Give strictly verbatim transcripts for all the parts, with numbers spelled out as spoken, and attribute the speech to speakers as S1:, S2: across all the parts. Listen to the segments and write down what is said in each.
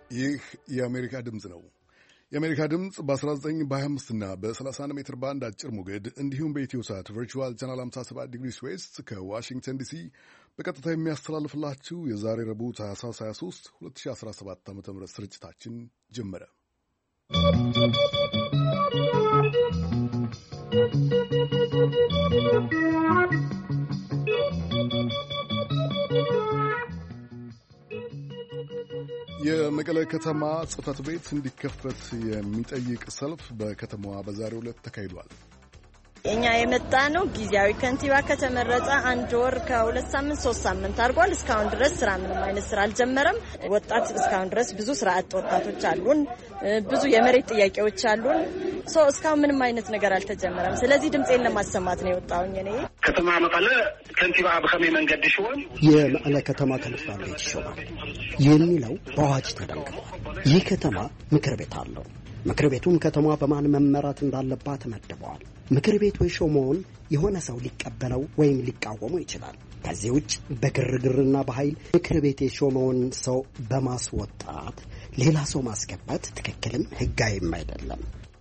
S1: ይህ የአሜሪካ ድምፅ ነው። የአሜሪካ ድምፅ በ19 በ25 እና በ31 ሜትር ባንድ አጭር ሞገድ እንዲሁም በኢትዮ ሳት ቨርቹዋል ቻናል ሃምሳ ሰባት ዲግሪ ዌስት ከዋሽንግተን ዲሲ በቀጥታ የሚያስተላልፍላችሁ የዛሬ ረቡዕ ታህሳስ ሃያ ሶስት ሁለት ሺህ አስራ ሰባት ዓ.ም ስርጭታችን ጀመረ። የመቀለ ከተማ ጽሕፈት ቤት እንዲከፈት የሚጠይቅ ሰልፍ በከተማዋ በዛሬው ዕለት ተካሂዷል።
S2: እኛ የመጣ ነው ጊዜያዊ ከንቲባ ከተመረጠ አንድ ወር ከሁለት ሳምንት ሶስት ሳምንት አድርጓል። እስካሁን ድረስ ስራ ምንም አይነት ስራ አልጀመረም። ወጣት እስካሁን ድረስ ብዙ ስራ አጥ ወጣቶች አሉን። ብዙ የመሬት ጥያቄዎች አሉን። ሶ እስካሁን ምንም አይነት ነገር አልተጀመረም። ስለዚህ ድምጼን ለማሰማት ነው የወጣሁኝ። እኔ
S3: ከተማ መቀለ ከንቲባ በከመ መንገድ ሽወን
S4: የመቀለ ከተማ ከንቲባ ቤት ይሾማል የሚለው በአዋጅ ተደንግጓል። ይህ ከተማ ምክር ቤት አለው። ምክር ቤቱም ከተማ በማን መመራት እንዳለባት ተመድበዋል። ምክር ቤቱ የሾመውን የሆነ ሰው ሊቀበለው ወይም ሊቃወሙ ይችላል። ከዚህ ውጭ በግርግርና በኃይል ምክር ቤት የሾመውን ሰው በማስወጣት ሌላ ሰው ማስገባት ትክክልም ሕጋዊም አይደለም።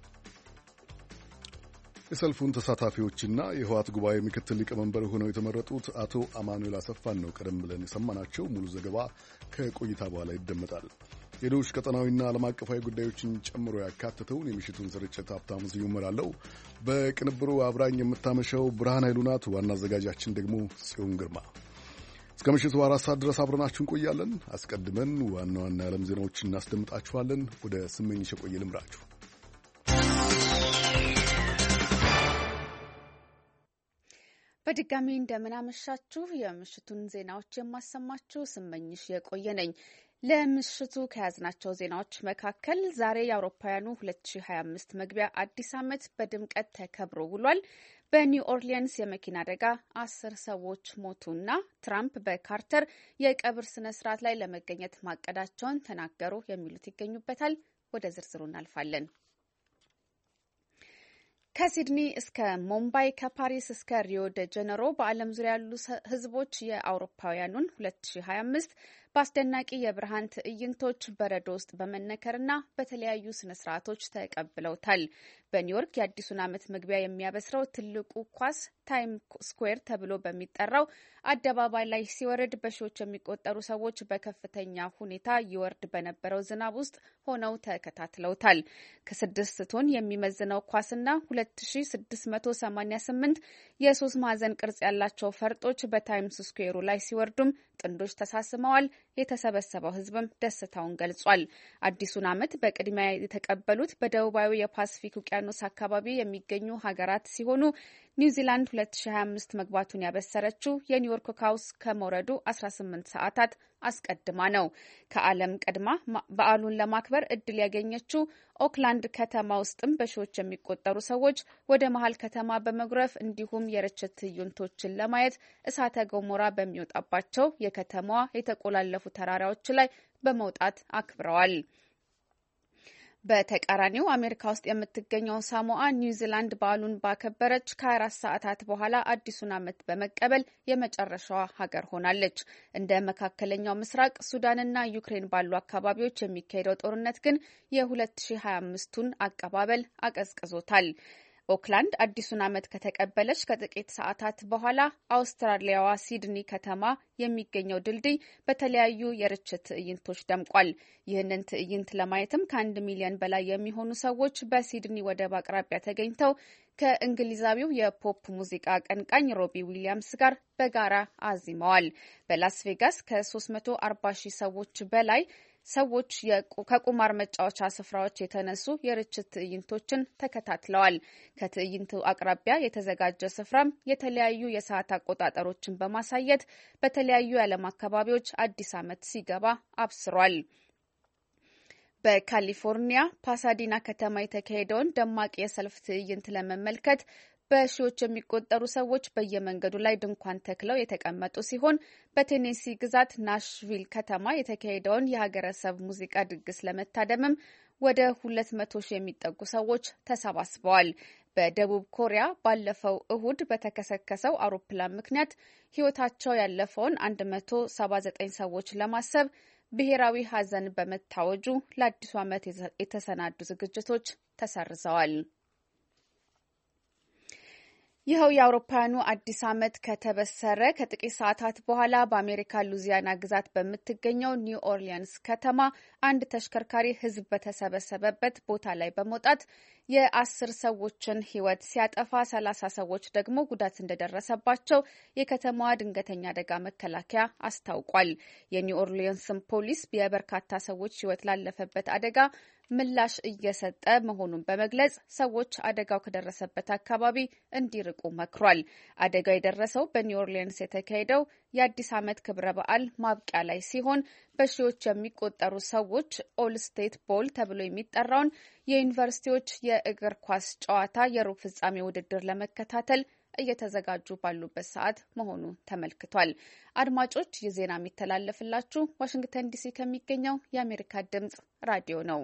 S1: የሰልፉን ተሳታፊዎችና የህወሓት ጉባኤ ምክትል ሊቀመንበር ሆነው የተመረጡት አቶ አማኑኤል አሰፋን ነው ቀደም ብለን የሰማናቸው። ሙሉ ዘገባ ከቆይታ በኋላ ይደመጣል። ሌሎች ቀጠናዊና ዓለም አቀፋዊ ጉዳዮችን ጨምሮ ያካተተውን የምሽቱን ስርጭት ሀብታሙ ስዩም እመራለሁ። በቅንብሩ አብራኝ የምታመሸው ብርሃን ኃይሉ ናት። ዋና አዘጋጃችን ደግሞ ጽዮን ግርማ። እስከ ምሽቱ አራት ሰዓት ድረስ አብረናችሁ እንቆያለን። አስቀድመን ዋና ዋና የዓለም ዜናዎችን እናስደምጣችኋለን። ወደ ስመኝሽ የቆየ ልምራችሁ።
S5: በድጋሚ እንደምናመሻችሁ። የምሽቱን ዜናዎች የማሰማችሁ ስመኝሽ የቆየ ነኝ። ለምሽቱ ከያዝናቸው ዜናዎች መካከል ዛሬ የአውሮፓውያኑ ሁለት ሺህ ሀያ አምስት መግቢያ አዲስ ዓመት በድምቀት ተከብሮ ውሏል። በኒው ኦርሊንስ የመኪና አደጋ አስር ሰዎች ሞቱና ትራምፕ በካርተር የቀብር ስነ ስርዓት ላይ ለመገኘት ማቀዳቸውን ተናገሩ የሚሉት ይገኙበታል። ወደ ዝርዝሩ እናልፋለን። ከሲድኒ እስከ ሞምባይ ከፓሪስ እስከ ሪዮ ደ ጀነሮ በዓለም ዙሪያ ያሉ ህዝቦች የአውሮፓውያኑን ሁለት ሺህ ሀያ አምስት በአስደናቂ የብርሃን ትዕይንቶች በረዶ ውስጥ በመነከርና በተለያዩ ስነ ስርዓቶች ተቀብለውታል። በኒውዮርክ የአዲሱን ዓመት መግቢያ የሚያበስረው ትልቁ ኳስ ታይም ስኩዌር ተብሎ በሚጠራው አደባባይ ላይ ሲወርድ በሺዎች የሚቆጠሩ ሰዎች በከፍተኛ ሁኔታ ይወርድ በነበረው ዝናብ ውስጥ ሆነው ተከታትለውታል። ከስድስት ቶን የሚመዝነው ኳስና ሁለት ሺህ ስድስት መቶ ሰማኒያ ስምንት የሶስት ማዕዘን ቅርጽ ያላቸው ፈርጦች በታይምስ ስኩዌሩ ላይ ሲወርዱም ጥንዶች ተሳስመዋል። የተሰበሰበው ህዝብም ደስታውን ገልጿል። አዲሱን ዓመት በቅድሚያ የተቀበሉት በደቡባዊ የፓሲፊክ ውቅያኖስ አካባቢ የሚገኙ ሀገራት ሲሆኑ ኒውዚላንድ ሁለት ሺህ ሀያ አምስት መግባቱን ያበሰረችው የኒውዮርክ ካውስ ከመውረዱ አስራ ስምንት ሰዓታት አስቀድማ ነው። ከዓለም ቀድማ በዓሉን ለማክበር እድል ያገኘችው ኦክላንድ ከተማ ውስጥም በሺዎች የሚቆጠሩ ሰዎች ወደ መሀል ከተማ በመጉረፍ እንዲሁም የርችት ትዕይንቶችን ለማየት እሳተ ገሞራ በሚወጣባቸው የከተማዋ የተቆላለፉ ተራራዎች ላይ በመውጣት አክብረዋል። በተቃራኒው አሜሪካ ውስጥ የምትገኘው ሳሞአ ኒውዚላንድ በዓሉን ባከበረች ከሀያ አራት ሰዓታት በኋላ አዲሱን ዓመት በመቀበል የመጨረሻዋ ሀገር ሆናለች። እንደ መካከለኛው ምስራቅ ሱዳንና ዩክሬን ባሉ አካባቢዎች የሚካሄደው ጦርነት ግን የሁለት ሺህ ሀያ አምስቱን አቀባበል አቀዝቅዞታል። ኦክላንድ አዲሱን ዓመት ከተቀበለች ከጥቂት ሰዓታት በኋላ አውስትራሊያዋ ሲድኒ ከተማ የሚገኘው ድልድይ በተለያዩ የርችት ትዕይንቶች ደምቋል። ይህንን ትዕይንት ለማየትም ከአንድ ሚሊዮን በላይ የሚሆኑ ሰዎች በሲድኒ ወደብ አቅራቢያ ተገኝተው ከእንግሊዛዊው የፖፕ ሙዚቃ አቀንቃኝ ሮቢ ዊሊያምስ ጋር በጋራ አዚመዋል። በላስ ቬጋስ ከሶስት መቶ አርባ ሺህ ሰዎች በላይ ሰዎች ከቁማር መጫወቻ ስፍራዎች የተነሱ የርችት ትዕይንቶችን ተከታትለዋል። ከትዕይንቱ አቅራቢያ የተዘጋጀ ስፍራም የተለያዩ የሰዓት አቆጣጠሮችን በማሳየት በተለያዩ የዓለም አካባቢዎች አዲስ ዓመት ሲገባ አብስሯል። በካሊፎርኒያ ፓሳዲና ከተማ የተካሄደውን ደማቅ የሰልፍ ትዕይንት ለመመልከት በሺዎች የሚቆጠሩ ሰዎች በየመንገዱ ላይ ድንኳን ተክለው የተቀመጡ ሲሆን በቴኔሲ ግዛት ናሽቪል ከተማ የተካሄደውን የሀገረሰብ ሙዚቃ ድግስ ለመታደምም ወደ ሁለት መቶ ሺህ የሚጠጉ ሰዎች ተሰባስበዋል። በደቡብ ኮሪያ ባለፈው እሁድ በተከሰከሰው አውሮፕላን ምክንያት ሕይወታቸው ያለፈውን አንድ መቶ ሰባ ዘጠኝ ሰዎች ለማሰብ ብሔራዊ ሀዘን በመታወጁ ለአዲሱ ዓመት የተሰናዱ ዝግጅቶች ተሰርዘዋል። ይኸው የአውሮፓውያኑ አዲስ ዓመት ከተበሰረ ከጥቂት ሰዓታት በኋላ በአሜሪካ ሉዚያና ግዛት በምትገኘው ኒው ኦርሊንስ ከተማ አንድ ተሽከርካሪ ሕዝብ በተሰበሰበበት ቦታ ላይ በመውጣት የአስር ሰዎችን ሕይወት ሲያጠፋ ሰላሳ ሰዎች ደግሞ ጉዳት እንደደረሰባቸው የከተማዋ ድንገተኛ አደጋ መከላከያ አስታውቋል። የኒው ኦርሊንስን ፖሊስ የበርካታ ሰዎች ሕይወት ላለፈበት አደጋ ምላሽ እየሰጠ መሆኑን በመግለጽ ሰዎች አደጋው ከደረሰበት አካባቢ እንዲርቁ መክሯል። አደጋው የደረሰው በኒው ኦርሊንስ የተካሄደው የአዲስ ዓመት ክብረ በዓል ማብቂያ ላይ ሲሆን በሺዎች የሚቆጠሩ ሰዎች ኦል ስቴት ቦል ተብሎ የሚጠራውን የዩኒቨርሲቲዎች የእግር ኳስ ጨዋታ የሩብ ፍጻሜ ውድድር ለመከታተል እየተዘጋጁ ባሉበት ሰዓት መሆኑ ተመልክቷል። አድማጮች፣ ይህ ዜና የሚተላለፍላችሁ ዋሽንግተን ዲሲ ከሚገኘው የአሜሪካ ድምጽ ራዲዮ ነው።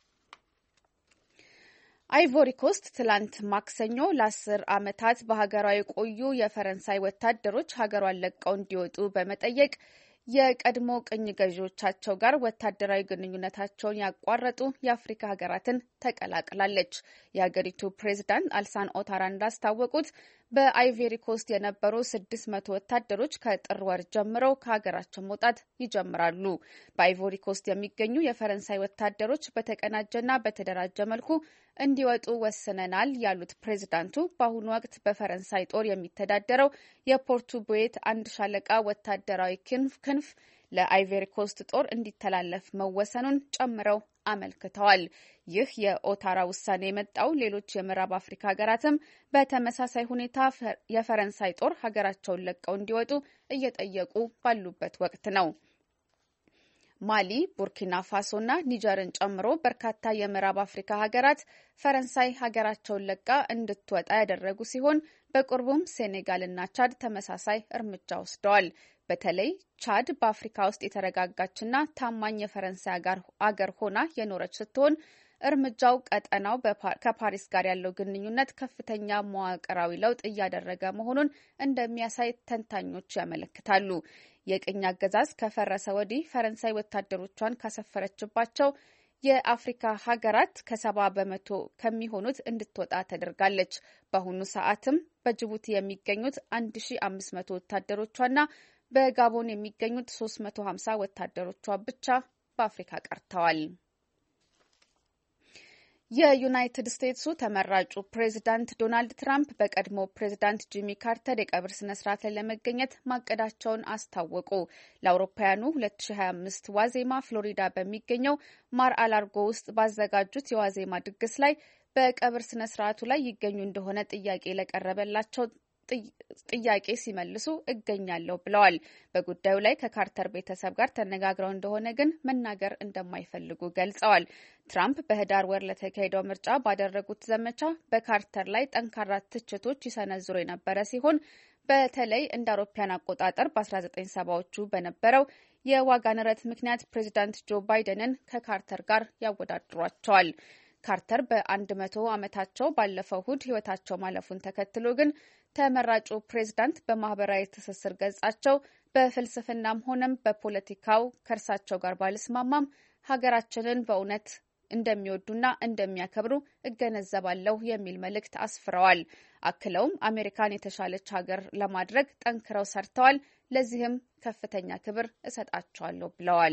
S5: አይቮሪ ኮስት ትላንት ማክሰኞ ለአስር ዓመታት በሀገሯ የቆዩ የፈረንሳይ ወታደሮች ሀገሯን ለቀው እንዲወጡ በመጠየቅ የቀድሞ ቅኝ ገዢዎቻቸው ጋር ወታደራዊ ግንኙነታቸውን ያቋረጡ የአፍሪካ ሀገራትን ተቀላቅላለች። የሀገሪቱ ፕሬዝዳንት አልሳን ኦታራ እንዳስታወቁት በአይቮሪ ኮስት የነበሩ ስድስት መቶ ወታደሮች ከጥር ወር ጀምረው ከሀገራቸው መውጣት ይጀምራሉ። በአይቮሪ ኮስት የሚገኙ የፈረንሳይ ወታደሮች በተቀናጀና በተደራጀ መልኩ እንዲወጡ ወስነናል ያሉት ፕሬዝዳንቱ በአሁኑ ወቅት በፈረንሳይ ጦር የሚተዳደረው የፖርቱ ቦዬት አንድ ሻለቃ ወታደራዊ ክንፍ ለአይቮሪ ኮስት ጦር እንዲተላለፍ መወሰኑን ጨምረው አመልክተዋል። ይህ የኦታራ ውሳኔ የመጣው ሌሎች የምዕራብ አፍሪካ ሀገራትም በተመሳሳይ ሁኔታ የፈረንሳይ ጦር ሀገራቸውን ለቀው እንዲወጡ እየጠየቁ ባሉበት ወቅት ነው። ማሊ፣ ቡርኪና ፋሶ እና ኒጀርን ጨምሮ በርካታ የምዕራብ አፍሪካ ሀገራት ፈረንሳይ ሀገራቸውን ለቃ እንድትወጣ ያደረጉ ሲሆን በቅርቡም ሴኔጋል እና ቻድ ተመሳሳይ እርምጃ ወስደዋል። በተለይ ቻድ በአፍሪካ ውስጥ የተረጋጋችና ታማኝ የፈረንሳይ አገር ሆና የኖረች ስትሆን እርምጃው ቀጠናው ከፓሪስ ጋር ያለው ግንኙነት ከፍተኛ መዋቅራዊ ለውጥ እያደረገ መሆኑን እንደሚያሳይ ተንታኞች ያመለክታሉ። የቅኝ አገዛዝ ከፈረሰ ወዲህ ፈረንሳይ ወታደሮቿን ካሰፈረችባቸው የአፍሪካ ሀገራት ከሰባ በመቶ ከሚሆኑት እንድትወጣ ተደርጋለች። በአሁኑ ሰዓትም በጅቡቲ የሚገኙት አንድ ሺ አምስት መቶ ወታደሮቿና በጋቦን የሚገኙት ሶስት መቶ ሀምሳ ወታደሮቿ ብቻ በአፍሪካ ቀርተዋል። የዩናይትድ ስቴትሱ ተመራጩ ፕሬዝዳንት ዶናልድ ትራምፕ በቀድሞ ፕሬዝዳንት ጂሚ ካርተር የቀብር ስነ ስርዓት ላይ ለመገኘት ማቀዳቸውን አስታወቁ። ለአውሮፓውያኑ ሁለት ሺ ሀያ አምስት ዋዜማ ፍሎሪዳ በሚገኘው ማር አላርጎ ውስጥ ባዘጋጁት የዋዜማ ድግስ ላይ በቀብር ስነ ስርዓቱ ላይ ይገኙ እንደሆነ ጥያቄ ለቀረበላቸው ጥያቄ ሲመልሱ እገኛለሁ ብለዋል። በጉዳዩ ላይ ከካርተር ቤተሰብ ጋር ተነጋግረው እንደሆነ ግን መናገር እንደማይፈልጉ ገልጸዋል። ትራምፕ በህዳር ወር ለተካሄደው ምርጫ ባደረጉት ዘመቻ በካርተር ላይ ጠንካራ ትችቶች ይሰነዝሩ የነበረ ሲሆን በተለይ እንደ አውሮፓውያን አቆጣጠር በአስራ ዘጠኝ ሰባዎቹ በነበረው የዋጋ ንረት ምክንያት ፕሬዚዳንት ጆ ባይደንን ከካርተር ጋር ያወዳድሯቸዋል። ካርተር በአንድ መቶ ዓመታቸው ባለፈው እሁድ ህይወታቸው ማለፉን ተከትሎ ግን ተመራጩ ፕሬዝዳንት በማህበራዊ ትስስር ገጻቸው በፍልስፍናም ሆነም በፖለቲካው ከእርሳቸው ጋር ባልስማማም ሀገራችንን በእውነት እንደሚወዱና እንደሚያከብሩ እገነዘባለሁ የሚል መልእክት አስፍረዋል። አክለውም አሜሪካን የተሻለች ሀገር ለማድረግ ጠንክረው ሰርተዋል፣ ለዚህም ከፍተኛ ክብር እሰጣቸዋለሁ ብለዋል።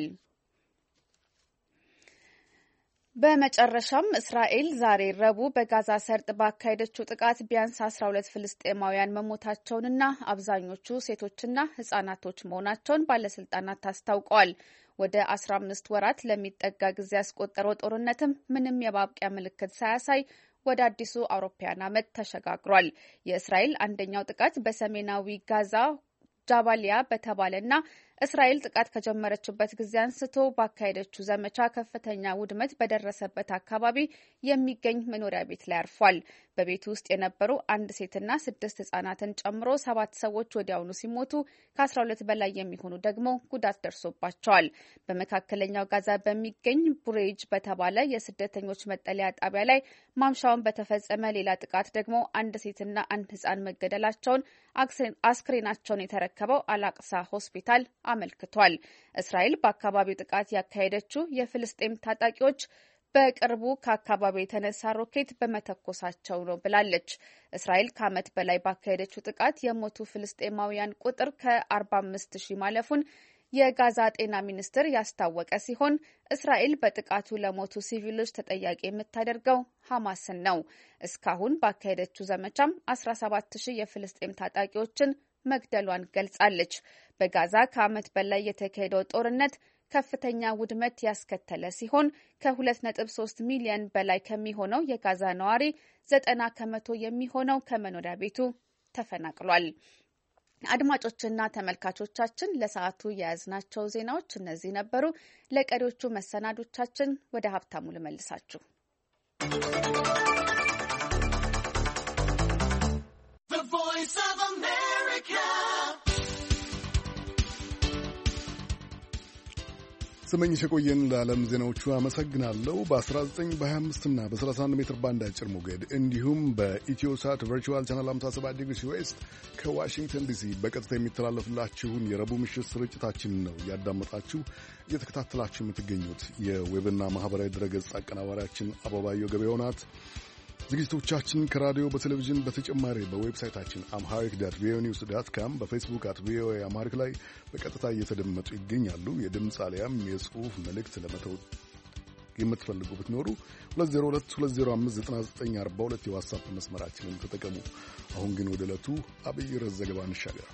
S5: በመጨረሻም እስራኤል ዛሬ ረቡዕ በጋዛ ሰርጥ ባካሄደችው ጥቃት ቢያንስ አስራ ሁለት ፍልስጤማውያን መሞታቸውንና አብዛኞቹ ሴቶችና ህጻናቶች መሆናቸውን ባለስልጣናት አስታውቀዋል። ወደ አስራ አምስት ወራት ለሚጠጋ ጊዜ ያስቆጠረው ጦርነትም ምንም የማብቂያ ምልክት ሳያሳይ ወደ አዲሱ አውሮፓውያን ዓመት ተሸጋግሯል። የእስራኤል አንደኛው ጥቃት በሰሜናዊ ጋዛ ጃባሊያ በተባለና እስራኤል ጥቃት ከጀመረችበት ጊዜ አንስቶ ባካሄደችው ዘመቻ ከፍተኛ ውድመት በደረሰበት አካባቢ የሚገኝ መኖሪያ ቤት ላይ አርፏል። በቤቱ ውስጥ የነበሩ አንድ ሴትና ስድስት ህጻናትን ጨምሮ ሰባት ሰዎች ወዲያውኑ ሲሞቱ ከአስራ ሁለት በላይ የሚሆኑ ደግሞ ጉዳት ደርሶባቸዋል። በመካከለኛው ጋዛ በሚገኝ ቡሬጅ በተባለ የስደተኞች መጠለያ ጣቢያ ላይ ማምሻውን በተፈጸመ ሌላ ጥቃት ደግሞ አንድ ሴትና አንድ ህጻን መገደላቸውን አስክሬናቸውን የተረከበው አላቅሳ ሆስፒታል አመልክቷል። እስራኤል በአካባቢው ጥቃት ያካሄደችው የፍልስጤም ታጣቂዎች በቅርቡ ከአካባቢው የተነሳ ሮኬት በመተኮሳቸው ነው ብላለች። እስራኤል ከዓመት በላይ ባካሄደችው ጥቃት የሞቱ ፍልስጤማውያን ቁጥር ከአርባ አምስት ሺህ ማለፉን የጋዛ ጤና ሚኒስቴር ያስታወቀ ሲሆን እስራኤል በጥቃቱ ለሞቱ ሲቪሎች ተጠያቂ የምታደርገው ሐማስን ነው። እስካሁን ባካሄደችው ዘመቻም አስራ ሰባት ሺህ የፍልስጤም ታጣቂዎችን መግደሏን ገልጻለች። በጋዛ ከዓመት በላይ የተካሄደው ጦርነት ከፍተኛ ውድመት ያስከተለ ሲሆን ከሁለት ነጥብ ሶስት ሚሊዮን በላይ ከሚሆነው የጋዛ ነዋሪ ዘጠና ከመቶ የሚሆነው ከመኖሪያ ቤቱ ተፈናቅሏል። አድማጮችና ተመልካቾቻችን ለሰዓቱ የያዝናቸው ዜናዎች እነዚህ ነበሩ። ለቀሪዎቹ መሰናዶቻችን ወደ ሀብታሙ ልመልሳችሁ።
S1: ስመኝሽ የቆየን ለዓለም ዜናዎቹ አመሰግናለሁ። በ19 በ25 እና በ31 ሜትር ባንድ አጭር ሞገድ እንዲሁም በኢትዮሳት ቨርቹዋል ቻናል ሃምሳ ሰባት ዲግሪ ዌስት ከዋሽንግተን ዲሲ በቀጥታ የሚተላለፍላችሁን የረቡዕ ምሽት ስርጭታችን ነው እያዳመጣችሁ እየተከታተላችሁ የምትገኙት። የዌብና ማህበራዊ ድረገጽ አቀናባሪያችን አበባየሁ ገበያው ናት። ዝግጅቶቻችን ከራዲዮ በቴሌቪዥን በተጨማሪ በዌብሳይታችን አምሃሪክ ዳት ቪኦኤ ኒውስ ዳት ካም በፌስቡክ አት ቪኦኤ አምሃሪክ ላይ በቀጥታ እየተደመጡ ይገኛሉ። የድምፅ አሊያም የጽሑፍ መልእክት ለመተው የምትፈልጉ ብትኖሩ ሁለት ዜሮ ሁለት ሁለት ዜሮ አምስት ዘጠና ዘጠኝ አርባ ሁለት የዋትስአፕ መስመራችንን ተጠቀሙ። አሁን ግን ወደ ዕለቱ አብይ ርዕስ ዘገባ እንሻገር።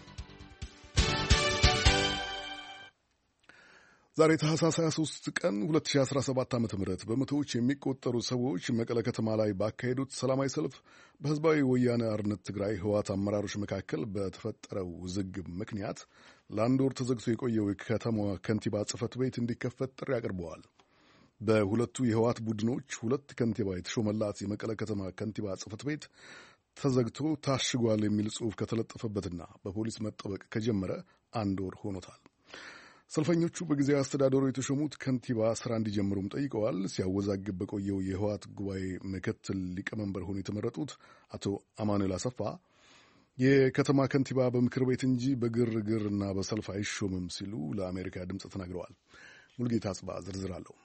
S1: ዛሬ ታህሳስ ሃያ ሦስት ቀን ሁለት ሺህ አስራ ሰባት ዓ.ም በመቶዎች የሚቆጠሩ ሰዎች መቀለ ከተማ ላይ ባካሄዱት ሰላማዊ ሰልፍ በህዝባዊ ወያነ አርነት ትግራይ ህወሓት አመራሮች መካከል በተፈጠረው ውዝግብ ምክንያት ለአንድ ወር ተዘግቶ የቆየው የከተማዋ ከንቲባ ጽሕፈት ቤት እንዲከፈት ጥሪ አቅርበዋል። በሁለቱ የህወሓት ቡድኖች ሁለት ከንቲባ የተሾመላት የመቀለ ከተማ ከንቲባ ጽሕፈት ቤት ተዘግቶ ታሽጓል የሚል ጽሑፍ ከተለጠፈበትና በፖሊስ መጠበቅ ከጀመረ አንድ ወር ሆኖታል። ሰልፈኞቹ በጊዜያዊ አስተዳደሩ የተሾሙት ከንቲባ ስራ እንዲጀምሩም ጠይቀዋል። ሲያወዛግብ በቆየው የህወሓት ጉባኤ ምክትል ሊቀመንበር ሆነው የተመረጡት አቶ አማኑኤል አሰፋ የከተማ ከንቲባ በምክር ቤት እንጂ በግርግርና በሰልፍ አይሾምም ሲሉ ለአሜሪካ ድምፅ ተናግረዋል። ሙልጌታ አጽባ ዝርዝር አለው።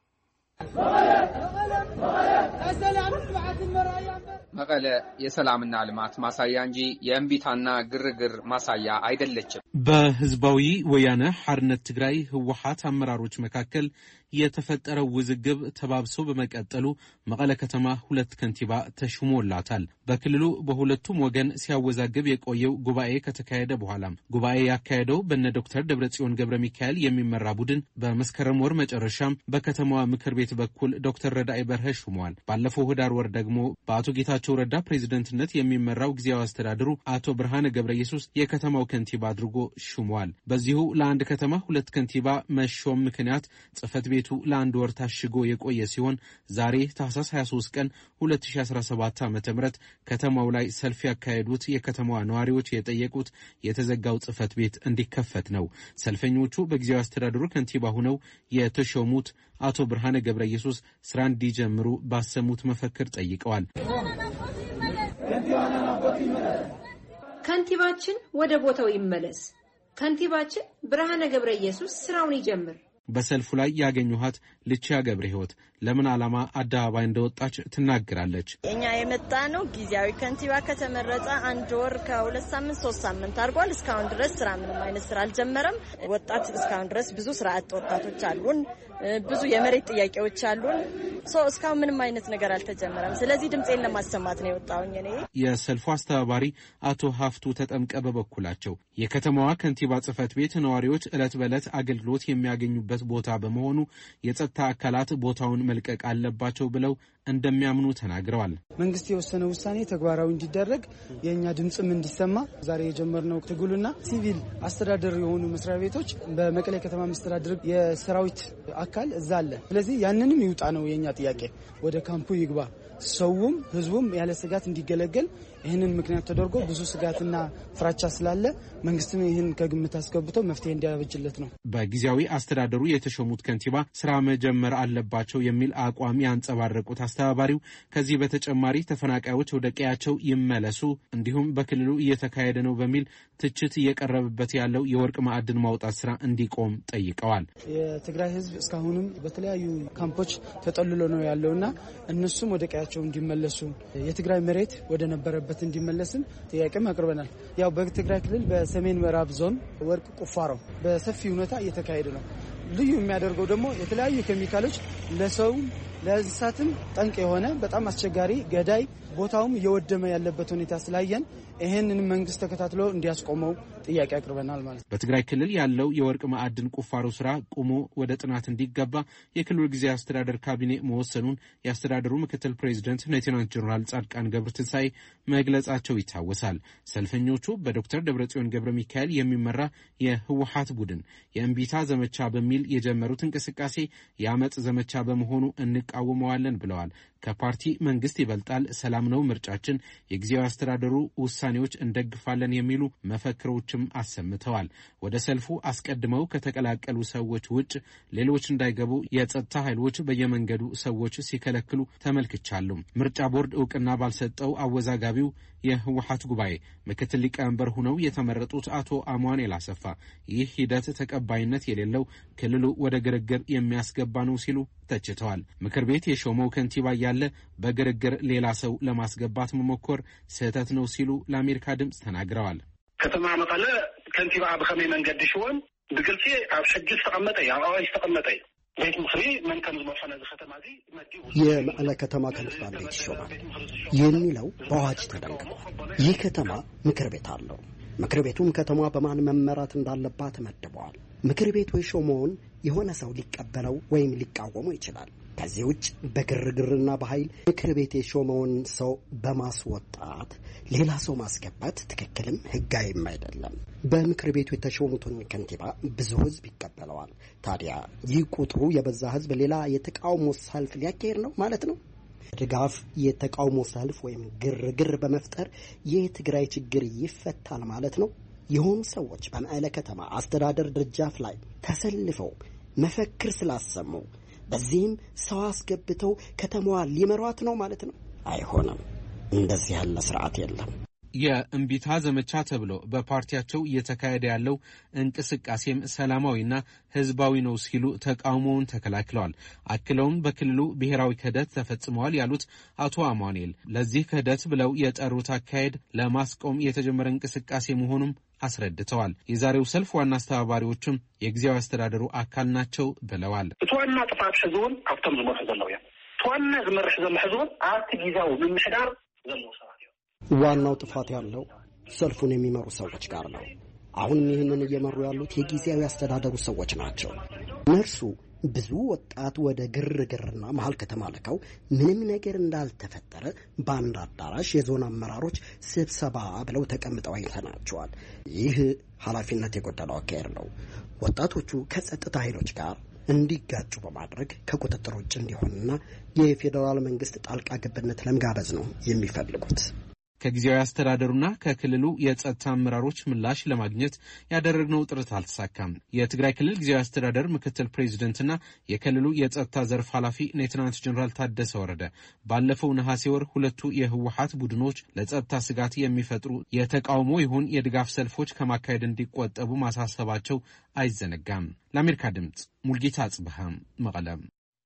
S6: መቀለ የሰላምና ልማት ማሳያ እንጂ የእምቢታና ግርግር ማሳያ አይደለችም።
S7: በህዝባዊ ወያነ ሓርነት ትግራይ ህወሓት አመራሮች መካከል የተፈጠረው ውዝግብ ተባብሶ በመቀጠሉ መቀለ ከተማ ሁለት ከንቲባ ተሹሞላታል። በክልሉ በሁለቱም ወገን ሲያወዛግብ የቆየው ጉባኤ ከተካሄደ በኋላም ጉባኤ ያካሄደው በነ ዶክተር ደብረጽዮን ገብረ ሚካኤል የሚመራ ቡድን በመስከረም ወር መጨረሻም በከተማዋ ምክር ቤት በኩል ዶክተር ረዳኢ በርሀ ሹመዋል። ባለፈው ህዳር ወር ደግሞ በአቶ ጌታቸው ረዳ ፕሬዝደንትነት የሚመራው ጊዜያዊ አስተዳደሩ አቶ ብርሃነ ገብረ ኢየሱስ የከተማው ከንቲባ አድርጎ ሹመዋል። በዚሁ ለአንድ ከተማ ሁለት ከንቲባ መሾም ምክንያት ጽሕፈት ቤቱ ለአንድ ወር ታሽጎ የቆየ ሲሆን ዛሬ ታህሳስ ሃያ ሦስት ቀን ሁለት ሺህ አስራ ሰባት ዓ.ም ከተማው ላይ ሰልፍ ያካሄዱት የከተማዋ ነዋሪዎች የጠየቁት የተዘጋው ጽሕፈት ቤት እንዲከፈት ነው። ሰልፈኞቹ በጊዜያዊ አስተዳደሩ ከንቲባ ሆነው የተሾሙት አቶ ብርሃነ ገብረ ኢየሱስ ስራ እንዲጀምሩ ባሰሙት መፈክር ጠይቀዋል።
S8: ከንቲባችን ወደ ቦታው ይመለስ፣ ከንቲባችን ብርሃነ ገብረ ኢየሱስ ስራውን ይጀምር።
S7: በሰልፉ ላይ ያገኙሃት ልቻ ገብረ ሕይወት ለምን ዓላማ አደባባይ እንደወጣች ትናገራለች።
S2: እኛ የመጣ ነው ጊዜያዊ ከንቲባ ከተመረጠ አንድ ወር ከሁለት ሳምንት ሶስት ሳምንት አድርጓል። እስካሁን ድረስ ስራ ምንም አይነት ስራ አልጀመረም። ወጣት እስካሁን ድረስ ብዙ ስራ አጥ ወጣቶች አሉን። ብዙ የመሬት ጥያቄዎች አሉን። ሶ እስካሁን ምንም አይነት ነገር አልተጀመረም። ስለዚህ ድምጼን ለማሰማት ነው የወጣሁኝ እኔ።
S7: የሰልፉ አስተባባሪ አቶ ሀፍቱ ተጠምቀ በበኩላቸው የከተማዋ ከንቲባ ጽሕፈት ቤት ነዋሪዎች ዕለት በዕለት አገልግሎት የሚያገኙበት ቦታ በመሆኑ የጸጥታ አካላት ቦታውን መልቀቅ አለባቸው ብለው እንደሚያምኑ ተናግረዋል።
S9: መንግስት የወሰነ ውሳኔ ተግባራዊ እንዲደረግ የኛ ድምጽም እንዲሰማ ዛሬ የጀመርነው ትግሉና ሲቪል አስተዳደር የሆኑ መስሪያ ቤቶች በመቀሌ ከተማ መስተዳድር የሰራዊት አካል እዛ አለ። ስለዚህ ያንንም ይውጣ ነው የኛ ጥያቄ። ወደ ካምፑ ይግባ። ሰውም ህዝቡም ያለ ስጋት እንዲገለገል ይህንን ምክንያት ተደርጎ ብዙ ስጋትና ፍራቻ ስላለ መንግስትም ይህን ከግምት አስገብተው መፍትሄ እንዲያበጅለት ነው።
S7: በጊዜያዊ አስተዳደሩ የተሾሙት ከንቲባ ስራ መጀመር አለባቸው የሚል አቋም ያንጸባረቁት አስተባባሪው ከዚህ በተጨማሪ ተፈናቃዮች ወደ ቀያቸው ይመለሱ፣ እንዲሁም በክልሉ እየተካሄደ ነው በሚል ትችት እየቀረበበት ያለው የወርቅ ማዕድን ማውጣት ስራ እንዲቆም ጠይቀዋል።
S9: የትግራይ ህዝብ እስካሁንም በተለያዩ ካምፖች ተጠልሎ ነው ያለውና እነሱም ወደ ቀያቸው እንዲመለሱ የትግራይ መሬት ወደ ነበረበት እንዲመለስም ጥያቄም አቅርበናል። ያው በትግራይ ክልል በሰሜን ምዕራብ ዞን ወርቅ ቁፋሮ በሰፊ ሁኔታ እየተካሄደ ነው። ልዩ የሚያደርገው ደግሞ የተለያዩ ኬሚካሎች ለሰው ለእንስሳትም ጠንቅ የሆነ በጣም አስቸጋሪ ገዳይ ቦታውም እየወደመ ያለበት ሁኔታ ስላየን ይሄንን መንግስት ተከታትሎ እንዲያስቆመው ጥያቄ አቅርበናል ማለት ነው።
S7: በትግራይ ክልል ያለው የወርቅ ማዕድን ቁፋሮ ስራ ቆሞ ወደ ጥናት እንዲገባ የክልሉ ጊዜያዊ አስተዳደር ካቢኔ መወሰኑን የአስተዳደሩ ምክትል ፕሬዚደንት ሌተናንት ጀነራል ጻድቃን ገብረትንሳኤ መግለጻቸው ይታወሳል። ሰልፈኞቹ በዶክተር ደብረጽዮን ገብረ ሚካኤል የሚመራ የህወሓት ቡድን የእምቢታ ዘመቻ በሚል የጀመሩት እንቅስቃሴ የአመጽ ዘመቻ በመሆኑ እንቃወመዋለን ብለዋል። ከፓርቲ መንግስት ይበልጣል፣ ሰላም ነው ምርጫችን፣ የጊዜያዊ አስተዳደሩ ውሳኔዎች እንደግፋለን የሚሉ መፈክሮችም አሰምተዋል። ወደ ሰልፉ አስቀድመው ከተቀላቀሉ ሰዎች ውጭ ሌሎች እንዳይገቡ የጸጥታ ኃይሎች በየመንገዱ ሰዎች ሲከለክሉ ተመልክቻለሁ። ምርጫ ቦርድ እውቅና ባልሰጠው አወዛጋቢው የህወሓት ጉባኤ ምክትል ሊቀመንበር ሆነው የተመረጡት አቶ አማኑኤል አሰፋ ይህ ሂደት ተቀባይነት የሌለው ክልሉ ወደ ግርግር የሚያስገባ ነው ሲሉ ተችተዋል። ምክር ቤት የሾመው ከንቲባ ያለ በግርግር ሌላ ሰው ለማስገባት መሞከር ስህተት ነው ሲሉ ለአሜሪካ ድምጽ ተናግረዋል።
S3: ከተማ መቀለ ከንቲባ በከመይ መንገድ ሽወን በግልጽ ኣብ ሕጂ ተቀመጠ ያው አዋጅ ተቀመጠ ቤት ምክሪ ምን ከመፈነ ከተማዚ
S4: የመቀለ ከተማ ከንቲባ እንዴት ይሾማል የሚለው በአዋጅ ተደንግጓል። ይህ ከተማ ምክር ቤት አለው። ምክር ቤቱም ከተማ በማን መመራት እንዳለባት ተመድበዋል። ምክር ቤቱ የሾመውን የሆነ ሰው ሊቀበለው ወይም ሊቃወመው ይችላል። ከዚህ ውጭ በግርግርና በኃይል ምክር ቤት የሾመውን ሰው በማስወጣት ሌላ ሰው ማስገባት ትክክልም ሕጋዊም አይደለም። በምክር ቤቱ የተሾሙትን ከንቲባ ብዙ ሕዝብ ይቀበለዋል። ታዲያ ይህ ቁጥሩ የበዛ ሕዝብ ሌላ የተቃውሞ ሰልፍ ሊያካሄድ ነው ማለት ነው። ድጋፍ የተቃውሞ ሰልፍ ወይም ግርግር በመፍጠር የትግራይ ችግር ይፈታል ማለት ነው። የሆኑ ሰዎች በመቀለ ከተማ አስተዳደር ደጃፍ ላይ ተሰልፈው መፈክር ስላሰሙ በዚህም ሰው አስገብተው ከተማዋ ሊመሯት ነው ማለት ነው። አይሆንም። እንደዚህ ያለ ስርዓት የለም።
S7: የእምቢታ ዘመቻ ተብሎ በፓርቲያቸው እየተካሄደ ያለው እንቅስቃሴም ሰላማዊና ህዝባዊ ነው ሲሉ ተቃውሞውን ተከላክለዋል። አክለውም በክልሉ ብሔራዊ ክህደት ተፈጽመዋል ያሉት አቶ አማኑኤል ለዚህ ክህደት ብለው የጠሩት አካሄድ ለማስቆም የተጀመረ እንቅስቃሴ መሆኑም አስረድተዋል። የዛሬው ሰልፍ ዋና አስተባባሪዎችም የጊዜያዊ አስተዳደሩ አካል ናቸው ብለዋል።
S3: እቷና ጥፋት ህዝቡን አፍተም ዝመርሕ ዘለው ያ እቷና ዝመርሕ ዘሎ ህዝቡን አርቲ ጊዜያዊ ምምሕዳር ዘለው ሰባት
S4: ዋናው ጥፋት ያለው ሰልፉን የሚመሩ ሰዎች ጋር ነው። አሁንም ይህንን እየመሩ ያሉት የጊዜያዊ አስተዳደሩ ሰዎች ናቸው። እነርሱ ብዙ ወጣት ወደ ግርግርና መሀል ከተማ ልከው ምንም ነገር እንዳልተፈጠረ በአንድ አዳራሽ የዞን አመራሮች ስብሰባ ብለው ተቀምጠው አይተናቸዋል። ይህ ኃላፊነት የጎደለው አካሄድ ነው። ወጣቶቹ ከጸጥታ ኃይሎች ጋር እንዲጋጩ በማድረግ ከቁጥጥር ውጭ እንዲሆንና የፌዴራል መንግስት ጣልቃ ገብነት ለመጋበዝ ነው የሚፈልጉት።
S7: ከጊዜያዊ አስተዳደሩና ከክልሉ የጸጥታ አመራሮች ምላሽ ለማግኘት ያደረግነው ጥረት አልተሳካም። የትግራይ ክልል ጊዜያዊ አስተዳደር ምክትል ፕሬዚደንትና የክልሉ የጸጥታ ዘርፍ ኃላፊ ሌተናንት ጀነራል ታደሰ ወረደ ባለፈው ነሐሴ ወር ሁለቱ የህወሓት ቡድኖች ለጸጥታ ስጋት የሚፈጥሩ የተቃውሞ ይሁን የድጋፍ ሰልፎች ከማካሄድ እንዲቆጠቡ ማሳሰባቸው አይዘነጋም። ለአሜሪካ ድምጽ ሙልጌታ አጽብሃም መቀለም።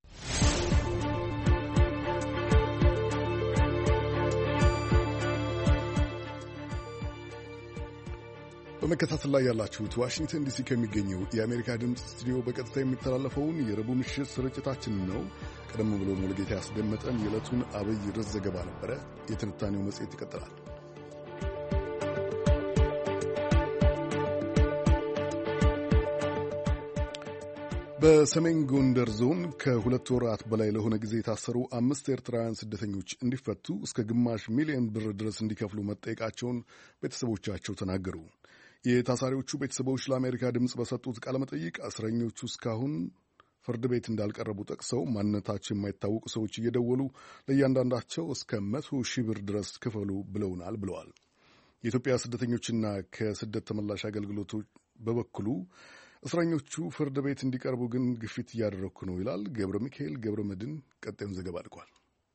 S1: በመከታተል ላይ ያላችሁት ዋሽንግተን ዲሲ ከሚገኘው የአሜሪካ ድምፅ ስቱዲዮ በቀጥታ የሚተላለፈውን የረቡዕ ምሽት ስርጭታችን ነው። ቀደም ብሎ ሙሉጌታ ያስደመጠን የዕለቱን አብይ ርዕስ ዘገባ ነበረ። የትንታኔው መጽሔት ይቀጥላል። በሰሜን ጎንደር ዞን ከሁለት ወራት በላይ ለሆነ ጊዜ የታሰሩ አምስት ኤርትራውያን ስደተኞች እንዲፈቱ እስከ ግማሽ ሚሊዮን ብር ድረስ እንዲከፍሉ መጠየቃቸውን ቤተሰቦቻቸው ተናገሩ። የታሳሪዎቹ ቤተሰቦች ለአሜሪካ ድምፅ በሰጡት ቃለመጠይቅ እስረኞቹ እስካሁን ፍርድ ቤት እንዳልቀረቡ ጠቅሰው ማንነታቸው የማይታወቁ ሰዎች እየደወሉ ለእያንዳንዳቸው እስከ መቶ ሺህ ብር ድረስ ክፈሉ ብለውናል ብለዋል። የኢትዮጵያ ስደተኞችና ከስደት ተመላሽ አገልግሎቶች በበኩሉ እስረኞቹ ፍርድ ቤት እንዲቀርቡ ግን ግፊት እያደረግኩ ነው ይላል። ገብረ ሚካኤል ገብረ መድን ቀጣዩን ዘገባ ልኳል።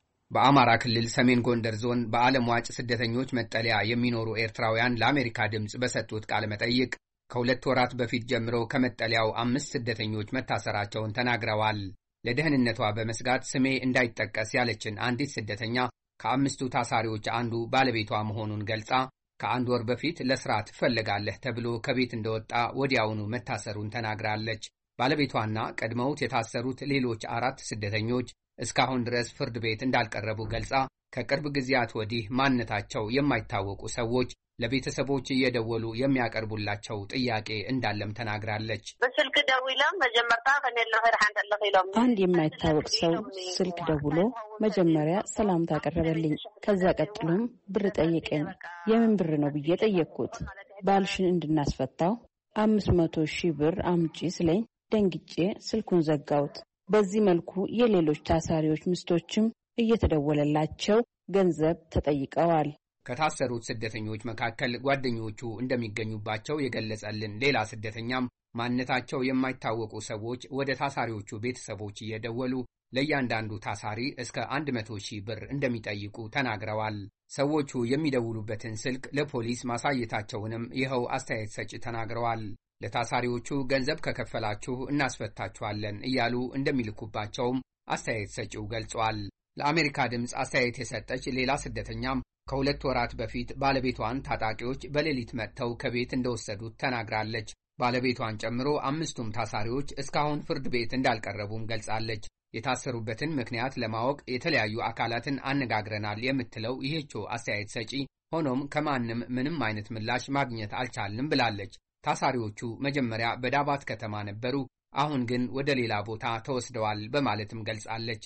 S6: በአማራ ክልል ሰሜን ጎንደር ዞን በዓለም ዋጭ ስደተኞች መጠለያ የሚኖሩ ኤርትራውያን ለአሜሪካ ድምፅ በሰጡት ቃለ መጠይቅ ከሁለት ወራት በፊት ጀምሮ ከመጠለያው አምስት ስደተኞች መታሰራቸውን ተናግረዋል። ለደህንነቷ በመስጋት ስሜ እንዳይጠቀስ ያለችን አንዲት ስደተኛ ከአምስቱ ታሳሪዎች አንዱ ባለቤቷ መሆኑን ገልጻ ከአንድ ወር በፊት ለስራ ትፈለጋለህ ተብሎ ከቤት እንደወጣ ወዲያውኑ መታሰሩን ተናግራለች። ባለቤቷና ቀድመውት የታሰሩት ሌሎች አራት ስደተኞች እስካሁን ድረስ ፍርድ ቤት እንዳልቀረቡ ገልጻ ከቅርብ ጊዜያት ወዲህ ማንነታቸው የማይታወቁ ሰዎች ለቤተሰቦች እየደወሉ የሚያቀርቡላቸው ጥያቄ እንዳለም ተናግራለች።
S10: በስልክ ደውለው መጀመርታ ከነለው ሄራንደለው ይለው
S11: አንድ የማይታወቅ ሰው ስልክ ደውሎ መጀመሪያ ሰላምታ አቀረበልኝ። ከዛ ቀጥሎም ብር ጠየቀኝ። የምን ብር ነው ብዬ ጠየቅኩት። ባልሽን እንድናስፈታው አምስት መቶ ሺህ ብር አምጪ ስለኝ ደንግጬ ስልኩን ዘጋሁት። በዚህ መልኩ የሌሎች ታሳሪዎች ሚስቶችም እየተደወለላቸው ገንዘብ ተጠይቀዋል።
S6: ከታሰሩት ስደተኞች መካከል ጓደኞቹ እንደሚገኙባቸው የገለጸልን ሌላ ስደተኛም ማንነታቸው የማይታወቁ ሰዎች ወደ ታሳሪዎቹ ቤተሰቦች እየደወሉ ለእያንዳንዱ ታሳሪ እስከ አንድ መቶ ሺህ ብር እንደሚጠይቁ ተናግረዋል። ሰዎቹ የሚደውሉበትን ስልክ ለፖሊስ ማሳየታቸውንም ይኸው አስተያየት ሰጪ ተናግረዋል። ለታሳሪዎቹ ገንዘብ ከከፈላችሁ እናስፈታችኋለን እያሉ እንደሚልኩባቸውም አስተያየት ሰጪው ገልጿል። ለአሜሪካ ድምፅ አስተያየት የሰጠች ሌላ ስደተኛም ከሁለት ወራት በፊት ባለቤቷን ታጣቂዎች በሌሊት መጥተው ከቤት እንደወሰዱት ተናግራለች። ባለቤቷን ጨምሮ አምስቱም ታሳሪዎች እስካሁን ፍርድ ቤት እንዳልቀረቡም ገልጻለች። የታሰሩበትን ምክንያት ለማወቅ የተለያዩ አካላትን አነጋግረናል የምትለው ይህችው አስተያየት ሰጪ ሆኖም ከማንም ምንም አይነት ምላሽ ማግኘት አልቻልንም ብላለች። ታሳሪዎቹ መጀመሪያ በዳባት ከተማ ነበሩ፣ አሁን ግን ወደ ሌላ ቦታ ተወስደዋል በማለትም ገልጻለች።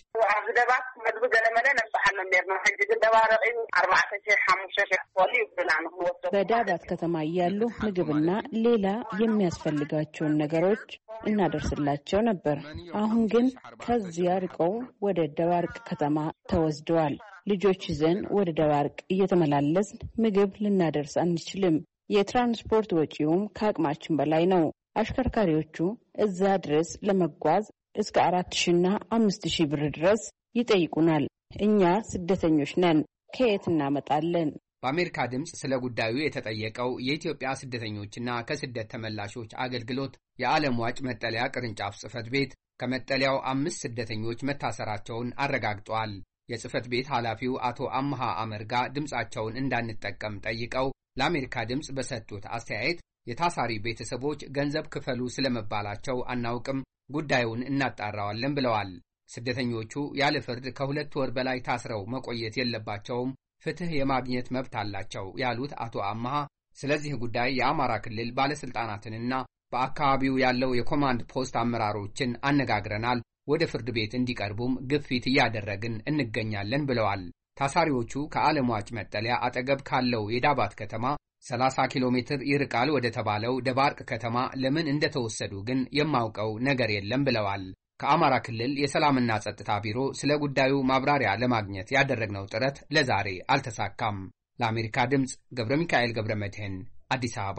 S11: በዳባት ከተማ እያሉ ምግብና ሌላ የሚያስፈልጋቸውን ነገሮች እናደርስላቸው ነበር። አሁን ግን ከዚያ ርቀው ወደ ደባርቅ ከተማ ተወስደዋል። ልጆች ይዘን ወደ ደባርቅ እየተመላለስን ምግብ ልናደርስ አንችልም። የትራንስፖርት ወጪውም ከአቅማችን በላይ ነው። አሽከርካሪዎቹ እዛ ድረስ ለመጓዝ እስከ አራት ሺና አምስት ሺህ ብር ድረስ ይጠይቁናል። እኛ ስደተኞች ነን፣ ከየት እናመጣለን?
S6: በአሜሪካ ድምፅ ስለ ጉዳዩ የተጠየቀው የኢትዮጵያ ስደተኞችና ከስደት ተመላሾች አገልግሎት የዓለም ዋጭ መጠለያ ቅርንጫፍ ጽሕፈት ቤት ከመጠለያው አምስት ስደተኞች መታሰራቸውን አረጋግጧል። የጽሕፈት ቤት ኃላፊው አቶ አምሃ አመርጋ ድምፃቸውን እንዳንጠቀም ጠይቀው ለአሜሪካ ድምፅ በሰጡት አስተያየት የታሳሪ ቤተሰቦች ገንዘብ ክፈሉ ስለመባላቸው አናውቅም፣ ጉዳዩን እናጣራዋለን ብለዋል። ስደተኞቹ ያለ ፍርድ ከሁለት ወር በላይ ታስረው መቆየት የለባቸውም፣ ፍትህ የማግኘት መብት አላቸው ያሉት አቶ አምሃ ስለዚህ ጉዳይ የአማራ ክልል ባለስልጣናትንና በአካባቢው ያለው የኮማንድ ፖስት አመራሮችን አነጋግረናል፣ ወደ ፍርድ ቤት እንዲቀርቡም ግፊት እያደረግን እንገኛለን ብለዋል። ታሳሪዎቹ ከዓለም ዋጭ መጠለያ አጠገብ ካለው የዳባት ከተማ ሰላሳ ኪሎ ሜትር ይርቃል ወደ ተባለው ደባርቅ ከተማ ለምን እንደተወሰዱ ግን የማውቀው ነገር የለም ብለዋል። ከአማራ ክልል የሰላምና ጸጥታ ቢሮ ስለ ጉዳዩ ማብራሪያ ለማግኘት ያደረግነው ጥረት ለዛሬ አልተሳካም። ለአሜሪካ ድምፅ ገብረ ሚካኤል ገብረ መድህን አዲስ አበባ።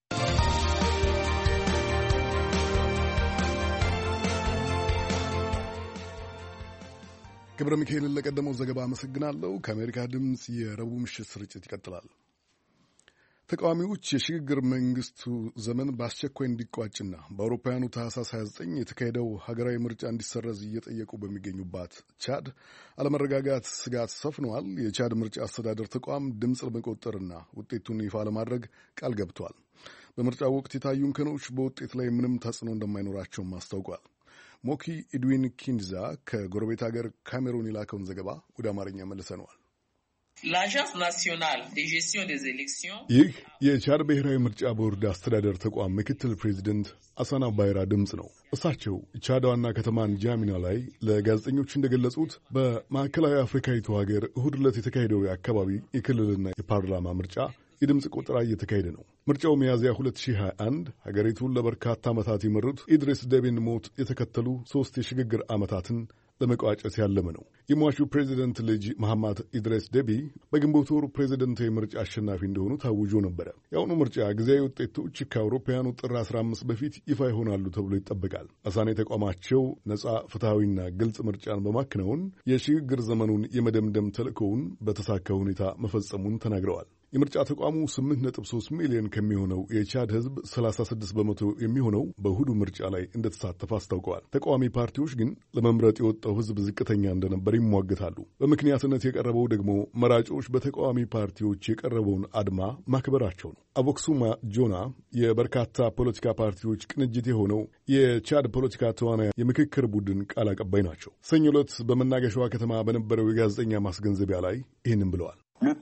S1: ገብረ ሚካኤልን ለቀደመው ዘገባ አመሰግናለሁ። ከአሜሪካ ድምፅ የረቡዕ ምሽት ስርጭት ይቀጥላል። ተቃዋሚዎች የሽግግር መንግስቱ ዘመን በአስቸኳይ እንዲቋጭና በአውሮፓውያኑ ታህሳስ ሃያ ዘጠኝ የተካሄደው ሀገራዊ ምርጫ እንዲሰረዝ እየጠየቁ በሚገኙባት ቻድ አለመረጋጋት ስጋት ሰፍነዋል። የቻድ ምርጫ አስተዳደር ተቋም ድምፅ ለመቆጠርና ውጤቱን ይፋ ለማድረግ ቃል ገብቷል። በምርጫው ወቅት የታዩ እንከኖች በውጤት ላይ ምንም ተጽዕኖ እንደማይኖራቸውም አስታውቋል። ሞኪ ኢድዊን ኪንዛ ከጎረቤት ሀገር ካሜሩን የላከውን ዘገባ ወደ አማርኛ መልሰነዋል። ይህ የቻድ ብሔራዊ ምርጫ ቦርድ አስተዳደር ተቋም ምክትል ፕሬዚደንት አሳና ባይራ ድምፅ ነው። እሳቸው ቻድ ዋና ከተማን ጃሚና ላይ ለጋዜጠኞች እንደገለጹት በማዕከላዊ አፍሪካዊቱ ሀገር እሁድ ዕለት የተካሄደው የአካባቢ የክልልና የፓርላማ ምርጫ የድምፅ ቆጠራ እየተካሄደ ነው። ምርጫው ሚያዝያ ሁለት ሺህ ሃያ አንድ ሀገሪቱን ለበርካታ ዓመታት የመሩት ኢድሪስ ዴቢን ሞት የተከተሉ ሦስት የሽግግር ዓመታትን ለመቋጨት ያለመ ነው። የሟቹ ፕሬዚደንት ልጅ መሐማት ኢድሪስ ዴቢ በግንቦት ወር ፕሬዚደንታዊ ምርጫ አሸናፊ እንደሆኑ ታውጆ ነበረ። የአሁኑ ምርጫ ጊዜያዊ ውጤቶች ከአውሮፓውያኑ ጥር አስራ አምስት በፊት ይፋ ይሆናሉ ተብሎ ይጠበቃል። አሳኔ ተቋማቸው ነጻ ፍትሐዊና ግልጽ ምርጫን በማከናወን የሽግግር ዘመኑን የመደምደም ተልእኮውን በተሳካ ሁኔታ መፈጸሙን ተናግረዋል። የምርጫ ተቋሙ ስምንት ነጥብ ሶስት ሚሊዮን ከሚሆነው የቻድ ሕዝብ ሰላሳ ስድስት በመቶ የሚሆነው በእሁዱ ምርጫ ላይ እንደተሳተፈ አስታውቀዋል። ተቃዋሚ ፓርቲዎች ግን ለመምረጥ የወጣው ሕዝብ ዝቅተኛ እንደነበር ይሟገታሉ። በምክንያትነት የቀረበው ደግሞ መራጮች በተቃዋሚ ፓርቲዎች የቀረበውን አድማ ማክበራቸው ነው። አቮክሱማ ጆና የበርካታ ፖለቲካ ፓርቲዎች ቅንጅት የሆነው የቻድ ፖለቲካ ተዋናያን የምክክር ቡድን ቃል አቀባይ ናቸው። ሰኞ ዕለት በመናገሻዋ ከተማ በነበረው የጋዜጠኛ ማስገንዘቢያ ላይ ይህንን ብለዋል።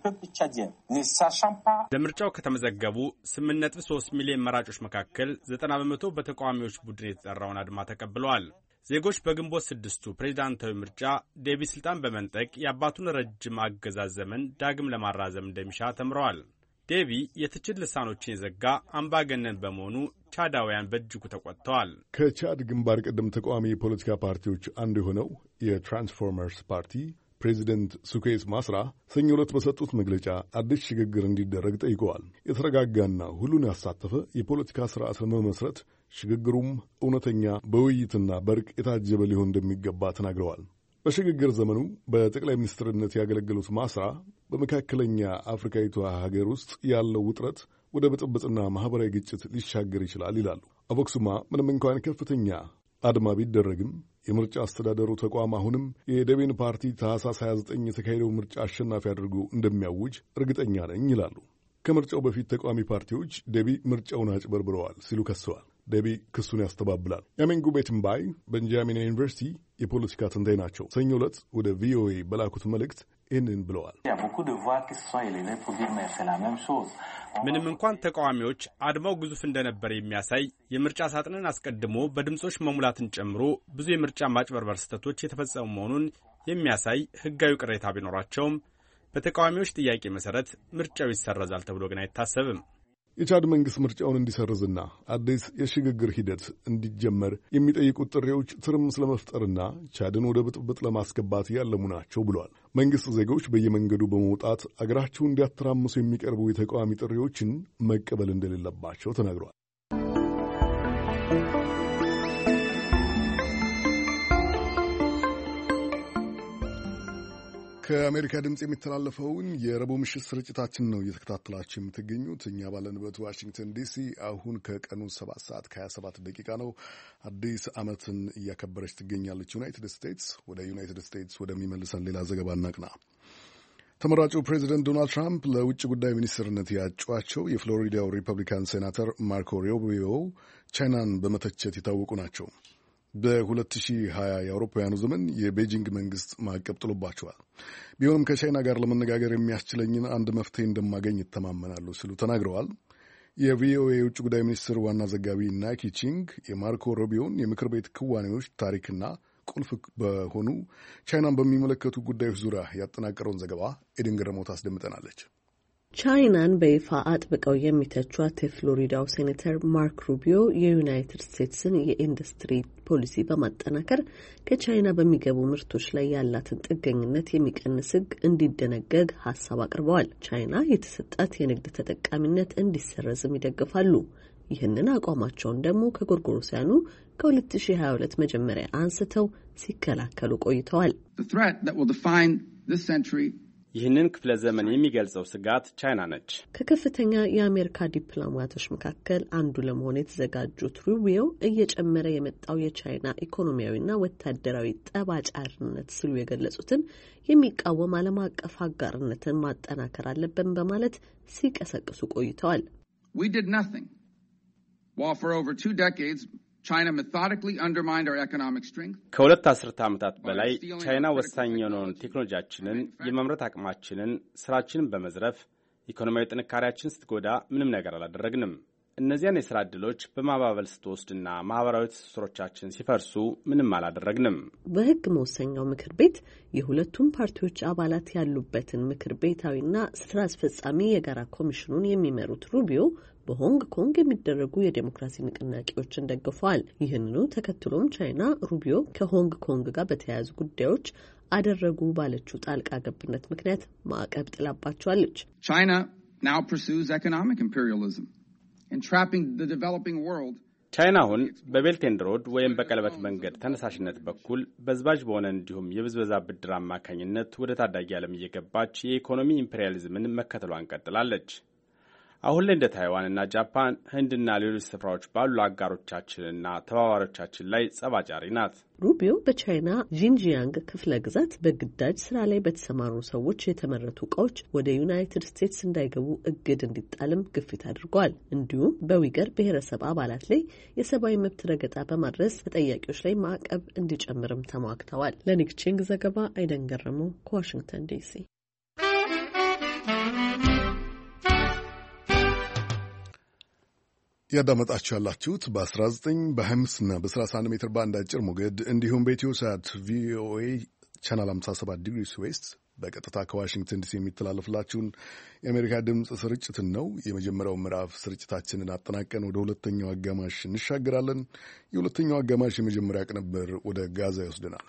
S12: ለምርጫው ከተመዘገቡ ስምንት ነጥብ ሶስት ሚሊዮን መራጮች መካከል ዘጠና በመቶ በተቃዋሚዎች ቡድን የተጠራውን አድማ ተቀብለዋል። ዜጎች በግንቦት ስድስቱ ፕሬዚዳንታዊ ምርጫ ዴቢ ስልጣን በመንጠቅ የአባቱን ረጅም አገዛዝ ዘመን ዳግም ለማራዘም እንደሚሻ ተምረዋል። ዴቢ የትችት ልሳኖችን የዘጋ አምባገነን በመሆኑ ቻዳውያን በእጅጉ ተቆጥተዋል።
S1: ከቻድ ግንባር ቀደም ተቃዋሚ የፖለቲካ ፓርቲዎች አንዱ የሆነው የትራንስፎርመርስ ፓርቲ ፕሬዚደንት ሱኬስ ማስራ ሰኞ ዕለት በሰጡት መግለጫ አዲስ ሽግግር እንዲደረግ ጠይቀዋል። የተረጋጋና ሁሉን ያሳተፈ የፖለቲካ ስርዓት ለመመስረት ሽግግሩም እውነተኛ በውይይትና በእርቅ የታጀበ ሊሆን እንደሚገባ ተናግረዋል። በሽግግር ዘመኑ በጠቅላይ ሚኒስትርነት ያገለገሉት ማስራ በመካከለኛ አፍሪካዊቷ ሀገር ውስጥ ያለው ውጥረት ወደ ብጥብጥና ማኅበራዊ ግጭት ሊሻገር ይችላል ይላሉ። አቮክሱማ ምንም እንኳን ከፍተኛ አድማ ቢደረግም የምርጫ አስተዳደሩ ተቋም አሁንም የዴቢን ፓርቲ ታህሳስ ሃያ ዘጠኝ የተካሄደው ምርጫ አሸናፊ አድርጎ እንደሚያውጅ እርግጠኛ ነኝ ይላሉ። ከምርጫው በፊት ተቃዋሚ ፓርቲዎች ዴቢ ምርጫውን አጭበርብረዋል ሲሉ ከሰዋል። ዴቢ ክሱን ያስተባብላል። ያሜንጉ ቤትምባይ በቤንጃሚን ዩኒቨርሲቲ የፖለቲካ ተንታኝ ናቸው። ሰኞ ዕለት ወደ ቪኦኤ በላኩት መልእክት ይህንን ብለዋል።
S12: ምንም እንኳን ተቃዋሚዎች አድማው ግዙፍ እንደነበር የሚያሳይ የምርጫ ሳጥንን አስቀድሞ በድምጾች መሙላትን ጨምሮ ብዙ የምርጫ ማጭበርበር ስህተቶች የተፈጸሙ መሆኑን የሚያሳይ ሕጋዊ ቅሬታ ቢኖራቸውም በተቃዋሚዎች ጥያቄ መሰረት ምርጫው ይሰረዛል ተብሎ ግን አይታሰብም።
S1: የቻድ መንግሥት ምርጫውን እንዲሰርዝና አዲስ የሽግግር ሂደት እንዲጀመር የሚጠይቁት ጥሪዎች ትርምስ ለመፍጠርና ቻድን ወደ ብጥብጥ ለማስገባት ያለሙ ናቸው ብለዋል። መንግሥት ዜጎች በየመንገዱ በመውጣት አገራቸውን እንዲያተራምሱ የሚቀርቡ የተቃዋሚ ጥሪዎችን መቀበል እንደሌለባቸው ተናግረዋል። ከአሜሪካ ድምፅ የሚተላለፈውን የረቡዕ ምሽት ስርጭታችን ነው እየተከታተላችሁ የምትገኙት። እኛ ባለንበት ዋሽንግተን ዲሲ አሁን ከቀኑ ሰባት ሰዓት ከሀያ ሰባት ደቂቃ ነው። አዲስ ዓመትን እያከበረች ትገኛለች ዩናይትድ ስቴትስ። ወደ ዩናይትድ ስቴትስ ወደሚመልሰን ሌላ ዘገባ እናቅና። ተመራጩ ፕሬዚደንት ዶናልድ ትራምፕ ለውጭ ጉዳይ ሚኒስትርነት ያጯቸው የፍሎሪዳው ሪፐብሊካን ሴናተር ማርኮ ሩቢዮ ቻይናን በመተቸት የታወቁ ናቸው። በሁለት ሺህ ሀያ የአውሮፓውያኑ ዘመን የቤጂንግ መንግስት ማዕቀብ ጥሎባቸዋል። ቢሆንም ከቻይና ጋር ለመነጋገር የሚያስችለኝን አንድ መፍትሄ እንደማገኝ ይተማመናሉ ሲሉ ተናግረዋል። የቪኦኤ የውጭ ጉዳይ ሚኒስትር ዋና ዘጋቢ ናይኪ ቺንግ የማርኮ ሩቢዮን የምክር ቤት ክዋኔዎች ታሪክና ቁልፍ በሆኑ ቻይናን በሚመለከቱ ጉዳዮች ዙሪያ ያጠናቀረውን ዘገባ ኤደን ገረሞት አስደምጠናለች።
S13: ቻይናን በይፋ አጥብቀው የሚተቿት የፍሎሪዳው ሴኔተር ማርክ ሩቢዮ የዩናይትድ ስቴትስን የኢንዱስትሪ ፖሊሲ በማጠናከር ከቻይና በሚገቡ ምርቶች ላይ ያላትን ጥገኝነት የሚቀንስ ሕግ እንዲደነገግ ሀሳብ አቅርበዋል። ቻይና የተሰጣት የንግድ ተጠቃሚነት እንዲሰረዝም ይደግፋሉ። ይህንን አቋማቸውን ደግሞ ከጎርጎሮሳውያኑ ከሁለት ሺህ ሀያ ሁለት መጀመሪያ አንስተው ሲከላከሉ ቆይተዋል።
S12: ይህንን ክፍለ ዘመን የሚገልጸው ስጋት ቻይና ነች።
S13: ከከፍተኛ የአሜሪካ ዲፕሎማቶች መካከል አንዱ ለመሆን የተዘጋጁት ሩቢዮ እየጨመረ የመጣው የቻይና ኢኮኖሚያዊና ወታደራዊ ጠባጫሪነት ሲሉ የገለጹትን የሚቃወም ዓለም አቀፍ አጋርነትን ማጠናከር አለብን በማለት ሲቀሰቅሱ ቆይተዋል።
S14: We did nothing. While for over two decades China methodically undermined our economic strength.
S12: ከሁለት አስርተ ዓመታት በላይ ቻይና ወሳኝ የሆነውን ቴክኖሎጂያችንን፣ የማምረት አቅማችንን፣ ስራችንን በመዝረፍ ኢኮኖሚያዊ ጥንካሬያችን ስትጎዳ ምንም ነገር አላደረግንም። እነዚያን የሥራ ዕድሎች በማባበል ስትወስድና ማኅበራዊ ትስስሮቻችን ሲፈርሱ ምንም አላደረግንም።
S13: በሕግ መወሰኛው ምክር ቤት የሁለቱም ፓርቲዎች አባላት ያሉበትን ምክር ቤታዊና ስራ አስፈጻሚ የጋራ ኮሚሽኑን የሚመሩት ሩቢዮ በሆንግ ኮንግ የሚደረጉ የዴሞክራሲ ንቅናቄዎችን ደግፈዋል። ይህንኑ ተከትሎም ቻይና ሩቢዮ ከሆንግ ኮንግ ጋር በተያያዙ ጉዳዮች አደረጉ ባለችው ጣልቃ ገብነት ምክንያት ማዕቀብ ጥላባቸዋለች።
S14: China now pursues economic imperialism, entrapping the developing world.
S12: ቻይና አሁን በቤልት ኤንድ ሮድ ወይም በቀለበት መንገድ ተነሳሽነት በኩል በዝባዥ በሆነ እንዲሁም የብዝበዛ ብድር አማካኝነት ወደ ታዳጊ ዓለም እየገባች የኢኮኖሚ ኢምፔሪያሊዝምን መከተሏን ቀጥላለች። አሁን ላይ እንደ ታይዋንና ጃፓን፣ ህንድና ሌሎች ስፍራዎች ባሉ አጋሮቻችንና ተባባሪዎቻችን ላይ ጸባጫሪ ናት።
S13: ሩቢዮ በቻይና ጂንጂያንግ ክፍለ ግዛት በግዳጅ ስራ ላይ በተሰማሩ ሰዎች የተመረቱ እቃዎች ወደ ዩናይትድ ስቴትስ እንዳይገቡ እግድ እንዲጣልም ግፊት አድርገዋል። እንዲሁም በዊገር ብሔረሰብ አባላት ላይ የሰብአዊ መብት ረገጣ በማድረስ ተጠያቂዎች ላይ ማዕቀብ እንዲጨምርም ተሟግተዋል። ለኒክ ቺንግ ዘገባ አይደን ገረመው ከዋሽንግተን ዲሲ።
S1: ያዳመጣችሁ ያላችሁት በ19 በ25 እና በ31 ሜትር ባንድ አጭር ሞገድ እንዲሁም በኢትዮ ሳት ቪኦኤ ቻናል ሃምሳ ሰባት ዲግሪስ ዌስት በቀጥታ ከዋሽንግተን ዲሲ የሚተላለፍላችሁን የአሜሪካ ድምፅ ስርጭትን ነው። የመጀመሪያው ምዕራፍ ስርጭታችንን አጠናቀን ወደ ሁለተኛው አጋማሽ እንሻገራለን። የሁለተኛው አጋማሽ የመጀመሪያ ቅንብር ወደ ጋዛ ይወስደናል።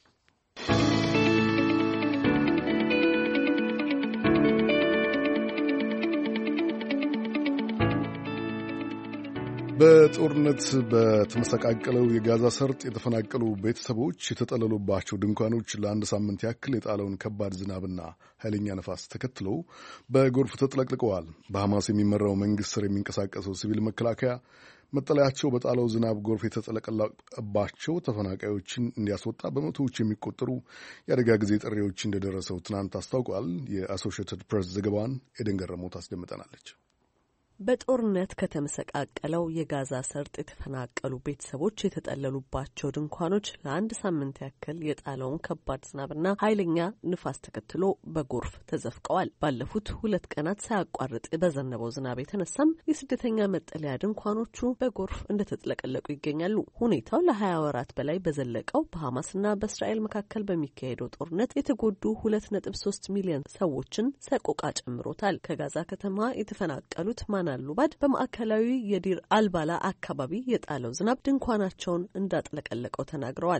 S1: በጦርነት በተመሰቃቀለው የጋዛ ሰርጥ የተፈናቀሉ ቤተሰቦች የተጠለሉባቸው ድንኳኖች ለአንድ ሳምንት ያክል የጣለውን ከባድ ዝናብና ኃይለኛ ነፋስ ተከትሎ በጎርፍ ተጥለቅልቀዋል። በሐማስ የሚመራው መንግሥት ስር የሚንቀሳቀሰው ሲቪል መከላከያ መጠለያቸው በጣለው ዝናብ ጎርፍ የተጠለቀለቀባቸው ተፈናቃዮችን እንዲያስወጣ በመቶዎች የሚቆጠሩ የአደጋ ጊዜ ጥሪዎች እንደደረሰው ትናንት አስታውቋል። የአሶሺየትድ ፕሬስ ዘገባን ኤደን ገረመው ታስደምጠናለች።
S13: በጦርነት ከተመሰቃቀለው የጋዛ ሰርጥ የተፈናቀሉ ቤተሰቦች የተጠለሉባቸው ድንኳኖች ለአንድ ሳምንት ያክል የጣለውን ከባድ ዝናብና ኃይለኛ ንፋስ ተከትሎ በጎርፍ ተዘፍቀዋል። ባለፉት ሁለት ቀናት ሳያቋርጥ በዘነበው ዝናብ የተነሳም የስደተኛ መጠለያ ድንኳኖቹ በጎርፍ እንደተጥለቀለቁ ይገኛሉ። ሁኔታው ለሀያ ወራት በላይ በዘለቀው በሐማስና በእስራኤል መካከል በሚካሄደው ጦርነት የተጎዱ ሁለት ነጥብ ሶስት ሚሊዮን ሰዎችን ሰቆቃ ጨምሮታል። ከጋዛ ከተማ የተፈናቀሉት አሉባድ በማዕከላዊ የዲር አልባላ አካባቢ የጣለው ዝናብ ድንኳናቸውን እንዳጥለቀለቀው ተናግረዋል።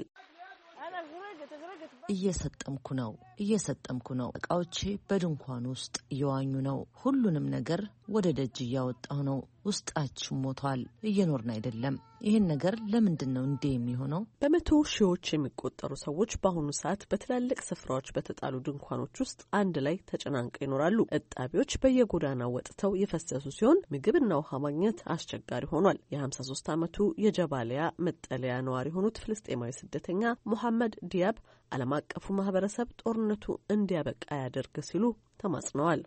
S15: እየሰጠምኩ ነው እየሰጠምኩ ነው። እቃዎቼ በድንኳን ውስጥ እየዋኙ ነው። ሁሉንም ነገር ወደ ደጅ እያወጣሁ ነው። ውስጣችን ሞቷል። እየኖርን አይደለም። ይህን ነገር ለምንድን ነው እንዴ የሚሆነው?
S13: በመቶ ሺዎች የሚቆጠሩ ሰዎች በአሁኑ ሰዓት በትላልቅ ስፍራዎች በተጣሉ ድንኳኖች ውስጥ አንድ ላይ ተጨናንቀው ይኖራሉ። እጣቢዎች በየጎዳናው ወጥተው የፈሰሱ ሲሆን ምግብና ውሃ ማግኘት አስቸጋሪ ሆኗል። የሀምሳ ሶስት ዓመቱ የጀባሊያ መጠለያ ነዋሪ የሆኑት ፍልስጤማዊ ስደተኛ ሙሐመድ ዲያብ ዓለም አቀፉ ማህበረሰብ ጦርነቱ እንዲያበቃ ያደርግ ሲሉ ተማጽነዋል።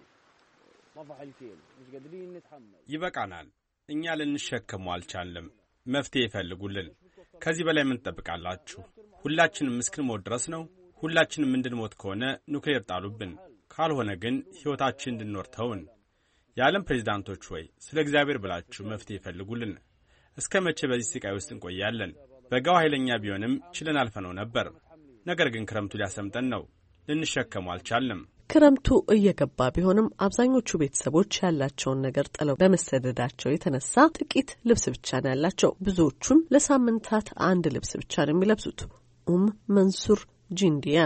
S12: ይበቃናል። እኛ ልንሸከሙ አልቻለም። መፍትሄ ይፈልጉልን። ከዚህ በላይ ምን ትጠብቃላችሁ? ሁላችንም እስክንሞት ድረስ ነው። ሁላችንም እንድንሞት ከሆነ ኑክሌር ጣሉብን፣ ካልሆነ ግን ሕይወታችን እንድንኖር ተውን። የዓለም ፕሬዚዳንቶች ሆይ ስለ እግዚአብሔር ብላችሁ መፍትሄ ይፈልጉልን። እስከ መቼ በዚህ ስቃይ ውስጥ እንቆያለን? በጋው ኃይለኛ ቢሆንም ችለን አልፈነው ነበር። ነገር ግን ክረምቱ ሊያሰምጠን ነው። ልንሸከሙ አልቻለም።
S13: ክረምቱ እየገባ ቢሆንም አብዛኞቹ ቤተሰቦች ያላቸውን ነገር ጥለው በመሰደዳቸው የተነሳ ጥቂት ልብስ ብቻ ነው ያላቸው። ብዙዎቹም ለሳምንታት አንድ ልብስ ብቻ ነው የሚለብሱት። ኡም መንሱር ጂንዲያ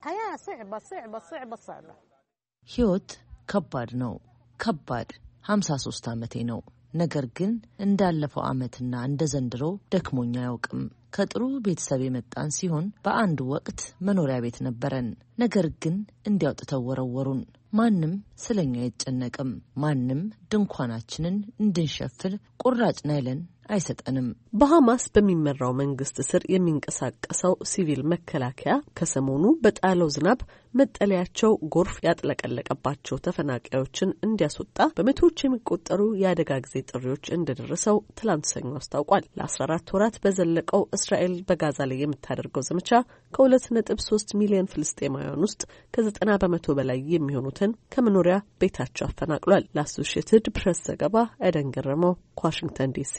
S15: ሕይወት ከባድ ነው፣ ከባድ ሀምሳ ሶስት ዓመቴ ነው። ነገር ግን እንዳለፈው ዓመትና እንደ ዘንድሮ ደክሞኛ አያውቅም። ከጥሩ ቤተሰብ የመጣን ሲሆን በአንድ ወቅት መኖሪያ ቤት ነበረን። ነገር ግን እንዲያውጥተው ወረወሩን። ማንም ስለኛ አይጨነቅም። ማንም ድንኳናችንን እንድንሸፍል ቁራጭ ናይለን አይሰጠንም።
S13: በሐማስ በሚመራው መንግስት ስር የሚንቀሳቀሰው ሲቪል መከላከያ ከሰሞኑ በጣለው ዝናብ መጠለያቸው ጎርፍ ያጥለቀለቀባቸው ተፈናቃዮችን እንዲያስወጣ በመቶዎች የሚቆጠሩ የአደጋ ጊዜ ጥሪዎች እንደደረሰው ትላንት ሰኞ አስታውቋል። ለአስራ አራት ወራት በዘለቀው እስራኤል በጋዛ ላይ የምታደርገው ዘመቻ ከሁለት ነጥብ ሶስት ሚሊዮን ፍልስጤማውያን ውስጥ ከዘጠና በመቶ በላይ የሚሆኑትን ከመኖሪያ ቤታቸው አፈናቅሏል። ለአሶሺየትድ ፕሬስ ዘገባ ኤደን ገረመው ከዋሽንግተን ዲሲ።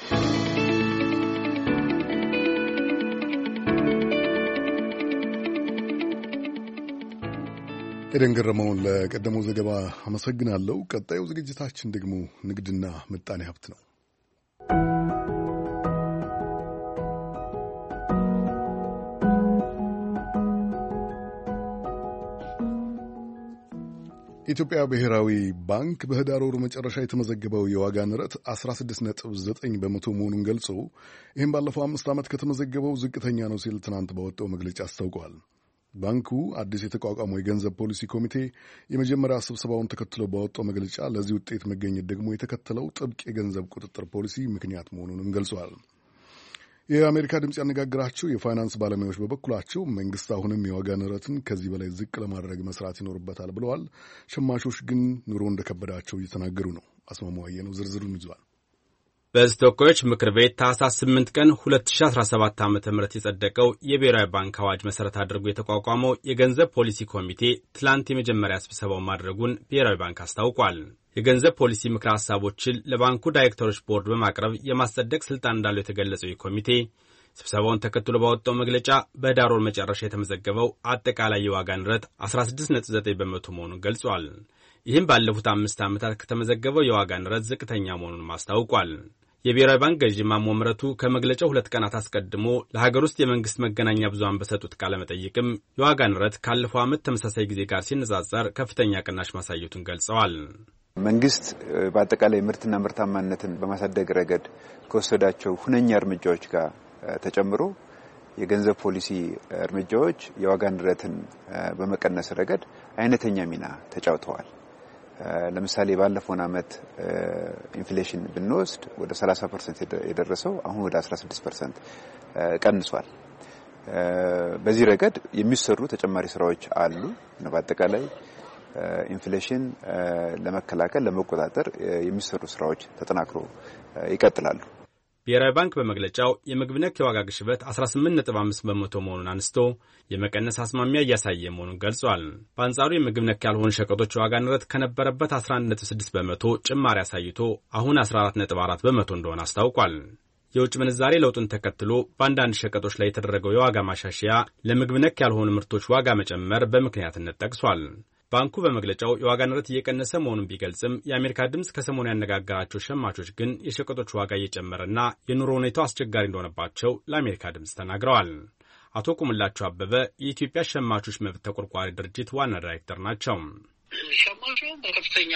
S1: ኤደን ገረመውን ለቀደመው ዘገባ አመሰግናለሁ። ቀጣዩ ዝግጅታችን ደግሞ ንግድና ምጣኔ ሀብት ነው። የኢትዮጵያ ብሔራዊ ባንክ በህዳር ወር መጨረሻ የተመዘገበው የዋጋ ንረት አስራ ስድስት ነጥብ ዘጠኝ በመቶ መሆኑን ገልጾ ይህም ባለፈው አምስት ዓመት ከተመዘገበው ዝቅተኛ ነው ሲል ትናንት ባወጣው መግለጫ አስታውቋል። ባንኩ አዲስ የተቋቋመው የገንዘብ ፖሊሲ ኮሚቴ የመጀመሪያ ስብሰባውን ተከትሎ ባወጣው መግለጫ ለዚህ ውጤት መገኘት ደግሞ የተከተለው ጥብቅ የገንዘብ ቁጥጥር ፖሊሲ ምክንያት መሆኑንም ገልጿል። የአሜሪካ ድምፅ ያነጋግራቸው የፋይናንስ ባለሙያዎች በበኩላቸው መንግስት አሁንም የዋጋ ንረትን ከዚህ በላይ ዝቅ ለማድረግ መስራት ይኖርበታል ብለዋል። ሸማቾች ግን ኑሮ እንደከበዳቸው እየተናገሩ ነው። አስማማዋየ ነው ዝርዝሩን ይዟል።
S12: በሕዝብ ተወካዮች ምክር ቤት ታህሳስ ስምንት ቀን ሁለት ሺህ አስራ ሰባት ዓ ም የጸደቀው የብሔራዊ ባንክ አዋጅ መሠረት አድርጎ የተቋቋመው የገንዘብ ፖሊሲ ኮሚቴ ትላንት የመጀመሪያ ስብሰባውን ማድረጉን ብሔራዊ ባንክ አስታውቋል። የገንዘብ ፖሊሲ ምክረ ሐሳቦችን ለባንኩ ዳይሬክተሮች ቦርድ በማቅረብ የማስጸደቅ ስልጣን እንዳለው የተገለጸው ይህ ኮሚቴ ስብሰባውን ተከትሎ ባወጣው መግለጫ በህዳር ወር መጨረሻ የተመዘገበው አጠቃላይ የዋጋ ንረት አስራ ስድስት ነጥብ ዘጠኝ በመቶ መሆኑን ገልጿል። ይህም ባለፉት አምስት ዓመታት ከተመዘገበው የዋጋ ንረት ዝቅተኛ መሆኑን አስታውቋል። የብሔራዊ ባንክ ገዢ ማሞ ምህረቱ ከመግለጫው ሁለት ቀናት አስቀድሞ ለሀገር ውስጥ የመንግስት መገናኛ ብዙሃን በሰጡት ቃለ መጠይቅም የዋጋ ንረት ካለፈው ዓመት ተመሳሳይ ጊዜ ጋር ሲነጻጸር ከፍተኛ ቅናሽ ማሳየቱን ገልጸዋል።
S16: መንግስት በአጠቃላይ ምርትና ምርታማነትን በማሳደግ ረገድ ከወሰዳቸው ሁነኛ እርምጃዎች ጋር ተጨምሮ የገንዘብ ፖሊሲ እርምጃዎች የዋጋ ንረትን በመቀነስ ረገድ አይነተኛ ሚና ተጫውተዋል። ለምሳሌ ባለፈው ዓመት ኢንፍሌሽን ብንወስድ ወደ ሰላሳ ፐርሰንት የደረሰው አሁን ወደ አስራ ስድስት ፐርሰንት ቀንሷል። በዚህ ረገድ የሚሰሩ ተጨማሪ ስራዎች አሉ። በአጠቃላይ ኢንፍሌሽን ለመከላከል ለመቆጣጠር የሚሰሩ ስራዎች ተጠናክሮ ይቀጥላሉ።
S12: ብሔራዊ ባንክ በመግለጫው የምግብ ነክ የዋጋ ግሽበት አስራ ስምንት ነጥብ አምስት በመቶ መሆኑን አንስቶ የመቀነስ አስማሚያ እያሳየ መሆኑን ገልጿል። በአንጻሩ የምግብ ነክ ያልሆኑ ሸቀጦች የዋጋ ንረት ከነበረበት አስራ አንድ ነጥብ ስድስት በመቶ ጭማሪ አሳይቶ አሁን አስራ አራት ነጥብ አራት በመቶ እንደሆነ አስታውቋል። የውጭ ምንዛሬ ለውጡን ተከትሎ በአንዳንድ ሸቀጦች ላይ የተደረገው የዋጋ ማሻሻያ ለምግብ ነክ ያልሆኑ ምርቶች ዋጋ መጨመር በምክንያትነት ጠቅሷል። ባንኩ በመግለጫው የዋጋ ንረት እየቀነሰ መሆኑን ቢገልጽም የአሜሪካ ድምፅ ከሰሞኑ ያነጋገራቸው ሸማቾች ግን የሸቀጦች ዋጋ እየጨመረና የኑሮ ሁኔታው አስቸጋሪ እንደሆነባቸው ለአሜሪካ ድምፅ ተናግረዋል። አቶ ቁምላቸው አበበ የኢትዮጵያ ሸማቾች መብት ተቆርቋሪ ድርጅት ዋና ዳይሬክተር ናቸው።
S17: ሸማቹ በከፍተኛ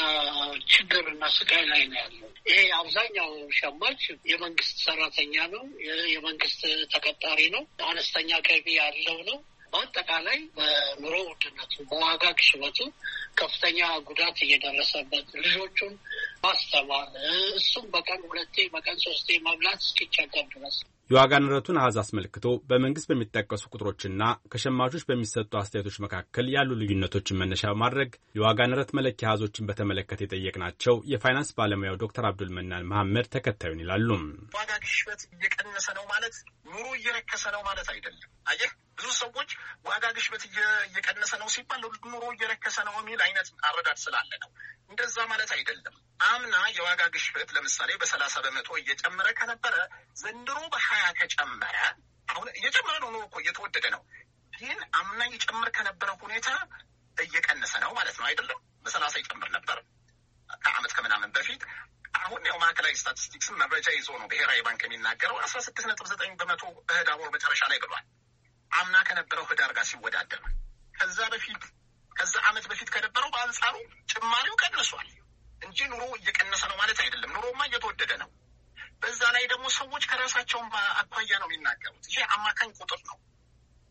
S17: ችግርና ስቃይ ላይ ነው ያለው። ይሄ አብዛኛው ሸማች የመንግስት ሰራተኛ ነው፣ የመንግስት ተቀጣሪ ነው፣ አነስተኛ ገቢ ያለው ነው። በአጠቃላይ በኑሮ ውድነቱ በዋጋ ግሽበቱ ከፍተኛ ጉዳት እየደረሰበት ልጆቹን ማስተማር እሱም በቀን ሁለቴ በቀን ሶስቴ መብላት እስኪቸገር ድረስ
S12: የዋጋ ንረቱን አሃዝ አስመልክቶ በመንግስት በሚጠቀሱ ቁጥሮችና ከሸማቾች በሚሰጡ አስተያየቶች መካከል ያሉ ልዩነቶችን መነሻ በማድረግ የዋጋ ንረት መለኪያ አሃዞችን በተመለከተ የጠየቅናቸው የፋይናንስ ባለሙያው ዶክተር አብዱል መናን መሐመድ ተከታዩን ይላሉ።
S18: ዋጋ ግሽበት እየቀነሰ ነው ማለት ኑሮ እየረከሰ ነው ማለት አይደለም። አየህ ብዙ ሰዎች ዋጋ ግሽበት እየቀነሰ ነው ሲባል ኑሮ እየረከሰ ነው የሚል አይነት አረዳድ ስላለ ነው። እንደዛ ማለት አይደለም። አምና የዋጋ ግሽበት ለምሳሌ በሰላሳ በመቶ እየጨመረ ከነበረ ዘንድሮ በሀያ ከጨመረ አሁን እየጨመረ ነው። ኑሮ እኮ እየተወደደ ነው። ግን አምና እየጨመረ ከነበረ ሁኔታ እየቀነሰ ነው ማለት ነው አይደለም። በሰላሳ ይጨምር ነበር ከአመት ከምናምን በፊት። አሁን ያው ማዕከላዊ ስታቲስቲክስን መረጃ ይዞ ነው ብሔራዊ ባንክ የሚናገረው አስራ ስድስት ነጥብ ዘጠኝ በመቶ በህዳር ወር መጨረሻ ላይ ብሏል። አምና ከነበረው ህዳር ጋር ሲወዳደር ከዛ በፊት ከዛ አመት በፊት ከነበረው በአንጻሩ ጭማሪው ቀንሷል እንጂ ኑሮ እየቀነሰ ነው ማለት አይደለም። ኑሮማ እየተወደደ ነው። በዛ ላይ ደግሞ ሰዎች ከራሳቸውን አኳያ ነው የሚናገሩት። ይሄ አማካኝ ቁጥር ነው።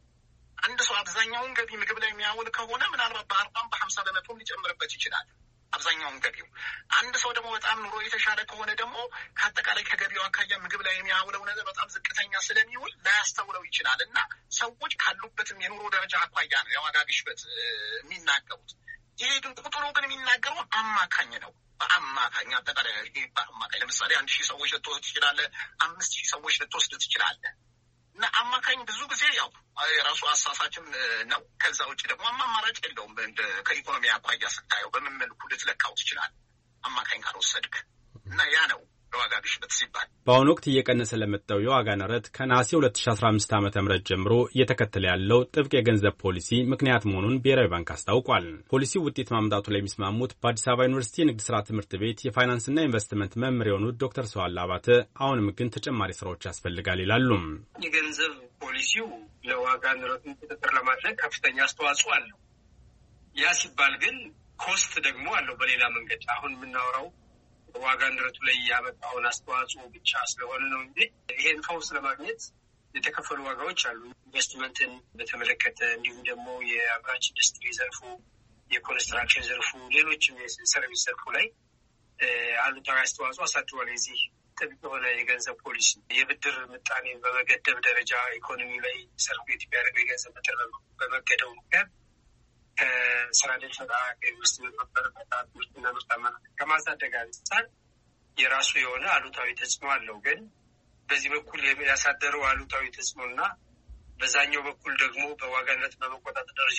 S18: አንድ ሰው አብዛኛውን ገቢ ምግብ ላይ የሚያውል ከሆነ ምናልባት በአርባም በሀምሳ በመቶም ሊጨምርበት ይችላል። አብዛኛውን ገቢው። አንድ ሰው ደግሞ በጣም ኑሮ የተሻለ ከሆነ ደግሞ ከአጠቃላይ ከገቢው አካያ ምግብ ላይ የሚያውለው ነገር በጣም ዝቅተኛ ስለሚውል ላያስተውለው ይችላል እና ሰዎች ካሉበትም የኑሮ ደረጃ አኳያ ነው የዋጋ ግሽበት የሚናገሩት። ይሄ ግን ቁጥሩ ግን የሚናገረው አማካኝ ነው። በአማካኝ አጠቃላይ በአማካኝ ለምሳሌ አንድ ሺህ ሰዎች ልትወስድ ትችላለህ፣ አምስት ሺህ ሰዎች ልትወስድ ትችላለህ እና አማካኝ ብዙ ጊዜ ያው የራሱ አሳሳችም ነው። ከዛ ውጭ ደግሞ አማራጭ የለውም። ከኢኮኖሚ አኳያ ስታየው በምን መልኩ ልትለካው ትችላለህ አማካኝ ካልወሰድክ እና ያ ነው የዋጋ ግሽበት ሲባል።
S12: በአሁኑ ወቅት እየቀነሰ ለመጣው የዋጋ ንረት ከነሐሴ ሁለት ሺህ አስራ አምስት ዓመተ ምህረት ጀምሮ እየተከተለ ያለው ጥብቅ የገንዘብ ፖሊሲ ምክንያት መሆኑን ብሔራዊ ባንክ አስታውቋል። ፖሊሲው ውጤት ማምጣቱ ላይ የሚስማሙት በአዲስ አበባ ዩኒቨርሲቲ የንግድ ሥራ ትምህርት ቤት የፋይናንስና ኢንቨስትመንት መምህር የሆኑት ዶክተር ሰዋላ አባተ አሁንም ግን ተጨማሪ ስራዎች ያስፈልጋል ይላሉ።
S19: የገንዘብ ፖሊሲው ለዋጋ ንረቱን ቁጥጥር ለማድረግ ከፍተኛ አስተዋጽኦ አለው። ያ ሲባል ግን ኮስት ደግሞ አለው። በሌላ መንገድ አሁን የምናወራው ዋጋ ንረቱ ላይ ያመጣውን አስተዋጽኦ ብቻ ስለሆነ ነው እንጂ ይሄን ፈውስ ለማግኘት የተከፈሉ ዋጋዎች አሉ። ኢንቨስትመንትን በተመለከተ እንዲሁም ደግሞ የአምራች ኢንዱስትሪ ዘርፉ፣ የኮንስትራክሽን ዘርፉ፣ ሌሎችም የሰርቪስ ዘርፉ ላይ አሉታዊ አስተዋጽኦ አሳድሯል። የዚህ ጥብቅ የሆነ የገንዘብ ፖሊሲ የብድር ምጣኔ በመገደብ ደረጃ ኢኮኖሚ ላይ ሰርኩሌት የሚያደርገው የገንዘብ መጠን በመገደቡ ምክንያት ከስራ ዕድል ፈጠራ ከኢንቨስትመንት መበረታታት ምርትና ምርታማነት ከማሳደግ አንጻር የራሱ የሆነ አሉታዊ ተጽዕኖ አለው። ግን በዚህ በኩል ያሳደረው አሉታዊ ተጽዕኖና በዛኛው በኩል ደግሞ በዋጋ ንረት በመቆጣጠር ደረጃ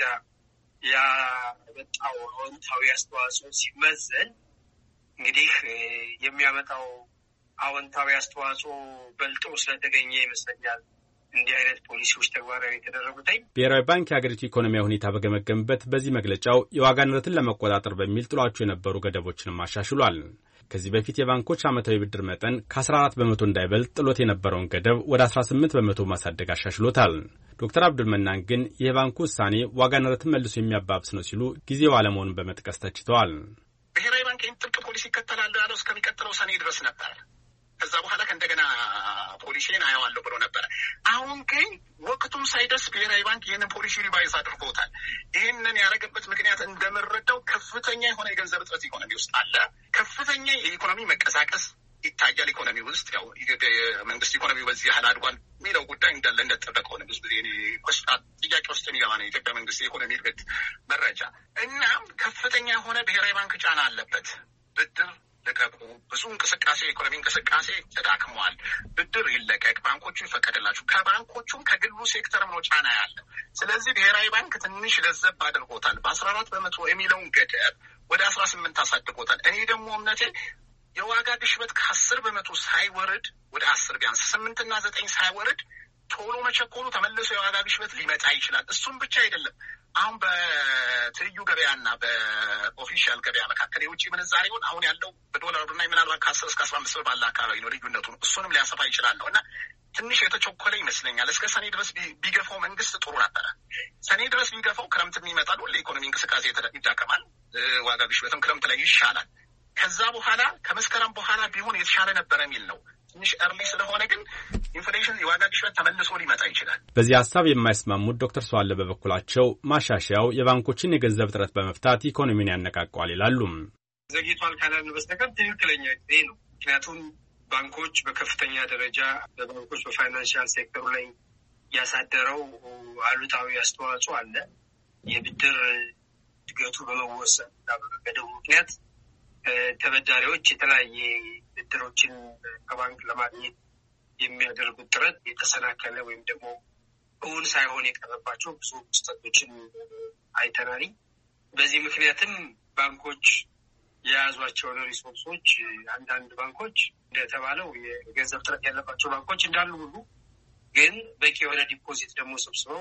S19: ያመጣው አዎንታዊ አስተዋጽኦ ሲመዘን እንግዲህ የሚያመጣው አዎንታዊ አስተዋጽኦ በልጦ ስለተገኘ ይመስለኛል እንዲህ አይነት ፖሊሲዎች ተግባራዊ የተደረጉት።
S12: ብሔራዊ ባንክ የሀገሪቱ ኢኮኖሚያዊ ሁኔታ በገመገምበት በዚህ መግለጫው የዋጋ ንረትን ለመቆጣጠር በሚል ጥሏቸው የነበሩ ገደቦችንም አሻሽሏል። ከዚህ በፊት የባንኮች ዓመታዊ ብድር መጠን ከአስራ አራት በመቶ እንዳይበልጥ ጥሎት የነበረውን ገደብ ወደ አስራ ስምንት በመቶ ማሳደግ አሻሽሎታል። ዶክተር አብዱል መናን ግን የባንኩ ውሳኔ ዋጋ ንረትን መልሶ የሚያባብስ ነው ሲሉ ጊዜው አለመሆኑን በመጥቀስ ተችተዋል።
S18: ብሔራዊ ባንክ ይህን ጥብቅ ፖሊሲ ይከተላሉ ያለው እስከሚቀጥለው ሰኔ ድረስ ነበር። ከዛ በኋላ ከእንደገና ፖሊሲን አየዋለሁ ብሎ ነበረ። አሁን ግን ወቅቱም ሳይደርስ ብሔራዊ ባንክ ይህንን ፖሊሲ ሪቫይዝ አድርጎታል። ይህንን ያደረገበት ምክንያት እንደምረዳው ከፍተኛ የሆነ የገንዘብ እጥረት ኢኮኖሚ ውስጥ አለ። ከፍተኛ የኢኮኖሚ መቀዛቀስ ይታያል። ኢኮኖሚ ውስጥ ያው መንግስት ኢኮኖሚ በዚህ ያህል አድጓል የሚለው ጉዳይ እንዳለ እንደተጠበቀ ሆነ። ብዙ ጊዜ ጥያቄ ውስጥ የሚገባ ነው የኢትዮጵያ መንግስት የኢኮኖሚ እድገት መረጃ። እናም ከፍተኛ የሆነ ብሔራዊ ባንክ ጫና አለበት። ብድር ልቀቁ፣ ብዙ እንቅስቃሴ የኢኮኖሚ እንቅስቃሴ ተዳክመዋል፣ ብድር ይለቀቅ፣ ባንኮቹ ይፈቀድላችሁ። ከባንኮቹም ከግሉ ሴክተርም ነው ጫና ያለ። ስለዚህ ብሔራዊ ባንክ ትንሽ ለዘብ አድርጎታል። በአስራ አራት በመቶ የሚለውን ገደብ ወደ አስራ ስምንት አሳድጎታል። እኔ ደግሞ እምነቴ የዋጋ ግሽበት ከአስር በመቶ ሳይወርድ ወደ አስር ቢያንስ ስምንትና ዘጠኝ ሳይወርድ ቶሎ መቸኮሉ ተመልሶ የዋጋ ግሽበት ሊመጣ ይችላል። እሱም ብቻ አይደለም። አሁን በትይዩ ገበያና በኦፊሻል ገበያ መካከል የውጭ ምንዛሬውን አሁን ያለው በዶላር ብናይ ምናልባት ከአስር እስከ አስራ አምስት ብር ባለ አካባቢ ነው ልዩነቱ። እሱንም ሊያሰፋ ይችላል ነው እና ትንሽ የተቸኮለ ይመስለኛል። እስከ ሰኔ ድረስ ቢገፋው መንግስት ጥሩ ነበረ። ሰኔ ድረስ ቢገፋው ክረምትም ይመጣል፣ ሁሌ ኢኮኖሚ እንቅስቃሴ ይዳከማል፣ ዋጋ ግሽበትም ክረምት ላይ ይሻላል። ከዛ በኋላ ከመስከረም በኋላ ቢሆን የተሻለ ነበረ የሚል ነው። ትንሽ እርሊ ስለሆነ ግን ኢንፍሌሽን የዋጋ ግሽበት ተመልሶ ሊመጣ ይችላል።
S12: በዚህ ሀሳብ የማይስማሙት ዶክተር ሰዋለ በበኩላቸው ማሻሻያው የባንኮችን የገንዘብ እጥረት በመፍታት ኢኮኖሚውን ያነቃቋል ይላሉ።
S19: ዘግይቷል ካላልን በስተቀር ትክክለኛ ጊዜ ነው። ምክንያቱም ባንኮች በከፍተኛ ደረጃ በባንኮች በፋይናንሻል ሴክተሩ ላይ ያሳደረው አሉታዊ አስተዋጽኦ አለ። የብድር እድገቱ በመወሰን እና በመገደቡ ምክንያት ተበዳሪዎች የተለያየ ብድሮችን ከባንክ ለማግኘት የሚያደርጉት ጥረት የተሰናከለ ወይም ደግሞ እውን ሳይሆን የቀረባቸው ብዙ ክስተቶችን አይተናል። በዚህ ምክንያትም ባንኮች የያዟቸውን ሪሶርሶች አንዳንድ ባንኮች እንደተባለው የገንዘብ እጥረት ያለባቸው ባንኮች እንዳሉ ሁሉ ግን በቂ የሆነ ዲፖዚት ደግሞ ሰብስበው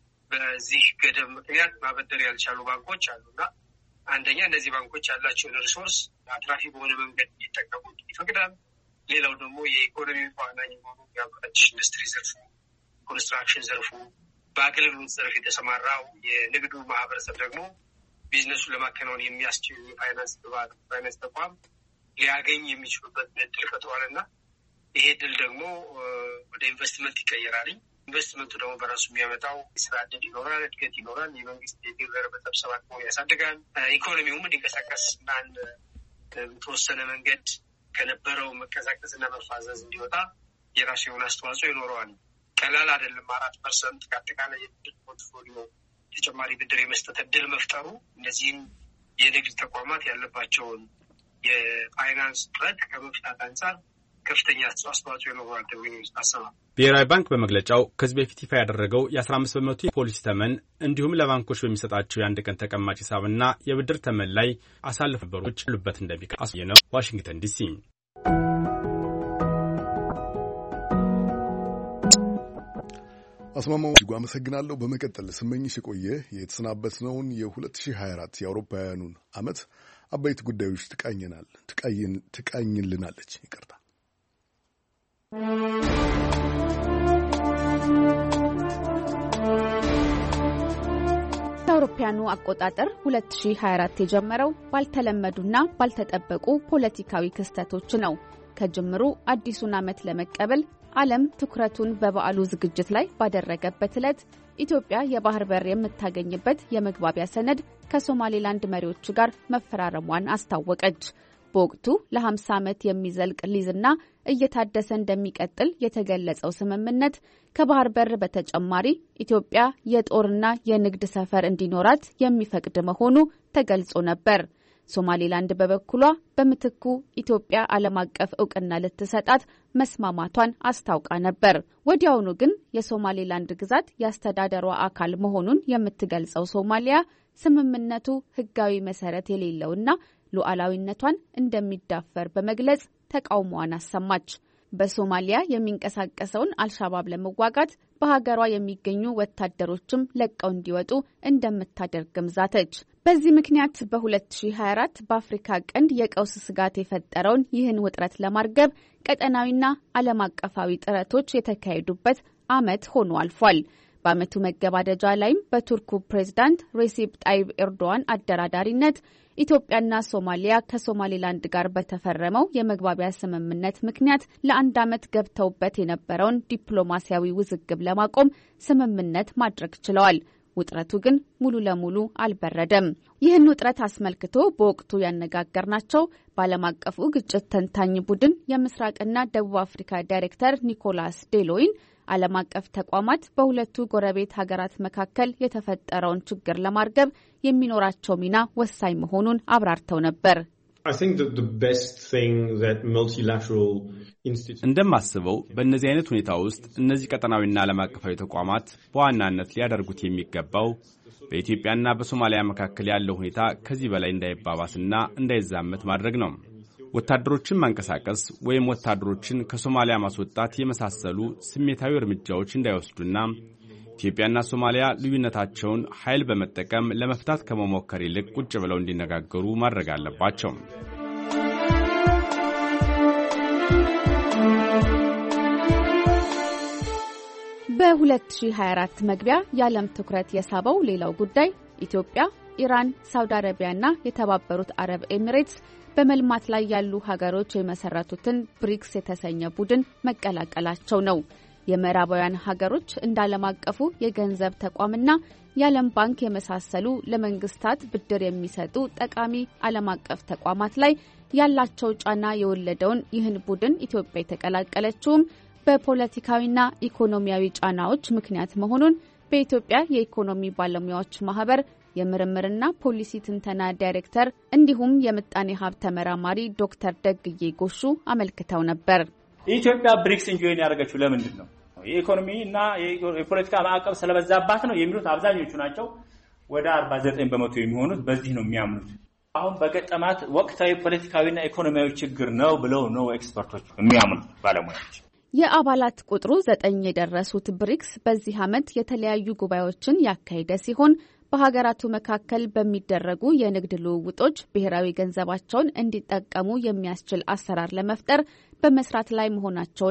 S19: በዚህ ገደብ ምክንያት ማበደር ያልቻሉ ባንኮች አሉና አንደኛ እነዚህ ባንኮች ያላቸውን ሪሶርስ አትራፊ በሆነ መንገድ እንዲጠቀሙ ይፈቅዳል። ሌላው ደግሞ የኢኮኖሚ ተዋናኝ የሆኑ የአምራች ኢንዱስትሪ ዘርፉ፣ ኮንስትራክሽን ዘርፉ፣ በአገልግሎት ዘርፍ የተሰማራው የንግዱ ማህበረሰብ ደግሞ ቢዝነሱን ለማከናወን የሚያስችል የፋይናንስ ግብዓት ፋይናንስ ተቋም ሊያገኝ የሚችሉበት እድል ፈጥሯልና ይሄ እድል ደግሞ ወደ ኢንቨስትመንት ይቀየራል። ኢንቨስትመንቱ ደግሞ በራሱ የሚያመጣው ስራ ዕድል ይኖራል፣ እድገት ይኖራል፣ የመንግስት የግብር መሰብሰብ አቅሙን ያሳድጋል፣ ኢኮኖሚውም እንዲንቀሳቀስ እና በተወሰነ መንገድ ከነበረው መቀዛቀዝና መፋዘዝ እንዲወጣ የራሱ የሆነ አስተዋጽኦ ይኖረዋል። ቀላል አይደለም። አራት ፐርሰንት ከአጠቃላይ የብድር ፖርትፎሊዮ ተጨማሪ ብድር የመስጠት እድል መፍጠሩ እነዚህም የንግድ ተቋማት ያለባቸውን የፋይናንስ ጥረት ከመፍታት አንጻር ከፍተኛ አስተዋጽኦ ይኖረዋል ተብሎ ይታሰባል።
S12: ብሔራዊ ባንክ በመግለጫው ከዚህ በፊት ይፋ ያደረገው የአስራ አምስት በመቶ የፖሊሲ ተመን እንዲሁም ለባንኮች በሚሰጣቸው የአንድ ቀን ተቀማጭ ሂሳብና የብድር ተመን ላይ አሳልፍ በሮች ያሉበት እንደሚቀር ነው። ዋሽንግተን ዲሲ።
S1: አስማማው እጅጉ አመሰግናለሁ። በመቀጠል ስመኝሽ የቆየ የተሰናበትነውን የ2024 የአውሮፓውያኑን ዓመት አበይት ጉዳዮች ትቃኝናል ትቃኝልናለች። ይቅርታ።
S5: የአውሮፓውያኑ አቆጣጠር ሁለት ሺህ ሃያ አራት የጀመረው ባልተለመዱና ባልተጠበቁ ፖለቲካዊ ክስተቶች ነው። ከጅምሩ አዲሱን ዓመት ለመቀበል ዓለም ትኩረቱን በበዓሉ ዝግጅት ላይ ባደረገበት ዕለት ኢትዮጵያ የባህር በር የምታገኝበት የመግባቢያ ሰነድ ከሶማሌላንድ መሪዎች ጋር መፈራረሟን አስታወቀች። በወቅቱ ለ50 ዓመት የሚዘልቅ ሊዝና እየታደሰ እንደሚቀጥል የተገለጸው ስምምነት ከባህር በር በተጨማሪ ኢትዮጵያ የጦርና የንግድ ሰፈር እንዲኖራት የሚፈቅድ መሆኑ ተገልጾ ነበር። ሶማሌላንድ በበኩሏ በምትኩ ኢትዮጵያ ዓለም አቀፍ ዕውቅና ልትሰጣት መስማማቷን አስታውቃ ነበር። ወዲያውኑ ግን የሶማሌላንድ ግዛት የአስተዳደሯ አካል መሆኑን የምትገልጸው ሶማሊያ ስምምነቱ ሕጋዊ መሰረት የሌለውና ሉዓላዊነቷን እንደሚዳፈር በመግለጽ ተቃውሞዋን አሰማች። በሶማሊያ የሚንቀሳቀሰውን አልሻባብ ለመዋጋት በሀገሯ የሚገኙ ወታደሮችም ለቀው እንዲወጡ እንደምታደርግም ዛተች። በዚህ ምክንያት በ2024 በአፍሪካ ቀንድ የቀውስ ስጋት የፈጠረውን ይህን ውጥረት ለማርገብ ቀጠናዊና ዓለም አቀፋዊ ጥረቶች የተካሄዱበት ዓመት ሆኖ አልፏል። በዓመቱ መገባደጃ ላይም በቱርኩ ፕሬዝዳንት ሬሲፕ ጣይብ ኤርዶዋን አደራዳሪነት ኢትዮጵያና ሶማሊያ ከሶማሌላንድ ጋር በተፈረመው የመግባቢያ ስምምነት ምክንያት ለአንድ ዓመት ገብተውበት የነበረውን ዲፕሎማሲያዊ ውዝግብ ለማቆም ስምምነት ማድረግ ችለዋል። ውጥረቱ ግን ሙሉ ለሙሉ አልበረደም። ይህን ውጥረት አስመልክቶ በወቅቱ ያነጋገርናቸው በዓለም አቀፉ ግጭት ተንታኝ ቡድን የምስራቅና ደቡብ አፍሪካ ዳይሬክተር ኒኮላስ ዴሎይን ዓለም አቀፍ ተቋማት በሁለቱ ጎረቤት ሀገራት መካከል የተፈጠረውን ችግር ለማርገብ የሚኖራቸው ሚና ወሳኝ መሆኑን አብራርተው ነበር።
S12: እንደማስበው በእነዚህ አይነት ሁኔታ ውስጥ እነዚህ ቀጠናዊና ዓለም አቀፋዊ ተቋማት በዋናነት ሊያደርጉት የሚገባው በኢትዮጵያና በሶማሊያ መካከል ያለው ሁኔታ ከዚህ በላይ እንዳይባባስና እንዳይዛመት ማድረግ ነው። ወታደሮችን ማንቀሳቀስ ወይም ወታደሮችን ከሶማሊያ ማስወጣት የመሳሰሉ ስሜታዊ እርምጃዎች እንዳይወስዱና ኢትዮጵያና ሶማሊያ ልዩነታቸውን ኃይል በመጠቀም ለመፍታት ከመሞከር ይልቅ ቁጭ ብለው እንዲነጋገሩ ማድረግ አለባቸው።
S5: በ2024 መግቢያ የዓለም ትኩረት የሳበው ሌላው ጉዳይ ኢትዮጵያ፣ ኢራን፣ ሳውዲ አረቢያና የተባበሩት አረብ ኤሚሬትስ በመልማት ላይ ያሉ ሀገሮች የመሰረቱትን ብሪክስ የተሰኘ ቡድን መቀላቀላቸው ነው። የምዕራባውያን ሀገሮች እንደ ዓለም አቀፉ የገንዘብ ተቋምና የዓለም ባንክ የመሳሰሉ ለመንግስታት ብድር የሚሰጡ ጠቃሚ ዓለም አቀፍ ተቋማት ላይ ያላቸው ጫና የወለደውን ይህን ቡድን ኢትዮጵያ የተቀላቀለችውም በፖለቲካዊና ኢኮኖሚያዊ ጫናዎች ምክንያት መሆኑን በኢትዮጵያ የኢኮኖሚ ባለሙያዎች ማህበር የምርምርና ፖሊሲ ትንተና ዳይሬክተር እንዲሁም የምጣኔ ሀብት ተመራማሪ ዶክተር ደግዬ ጎሹ አመልክተው ነበር።
S20: ኢትዮጵያ ብሪክስን ጆይን ያደረገችው ለምንድን ነው? የኢኮኖሚና የፖለቲካ ማዕቀብ ስለበዛባት ነው የሚሉት አብዛኞቹ ናቸው። ወደ አርባ ዘጠኝ በመቶ የሚሆኑት በዚህ ነው የሚያምኑት። አሁን በገጠማት ወቅታዊ ፖለቲካዊና ኢኮኖሚያዊ ችግር ነው ብለው ነው ኤክስፐርቶች የሚያምኑት ባለሙያዎች።
S5: የአባላት ቁጥሩ ዘጠኝ የደረሱት ብሪክስ በዚህ ዓመት የተለያዩ ጉባኤዎችን ያካሄደ ሲሆን በሀገራቱ መካከል በሚደረጉ የንግድ ልውውጦች ብሔራዊ ገንዘባቸውን እንዲጠቀሙ የሚያስችል አሰራር ለመፍጠር በመስራት ላይ መሆናቸውንም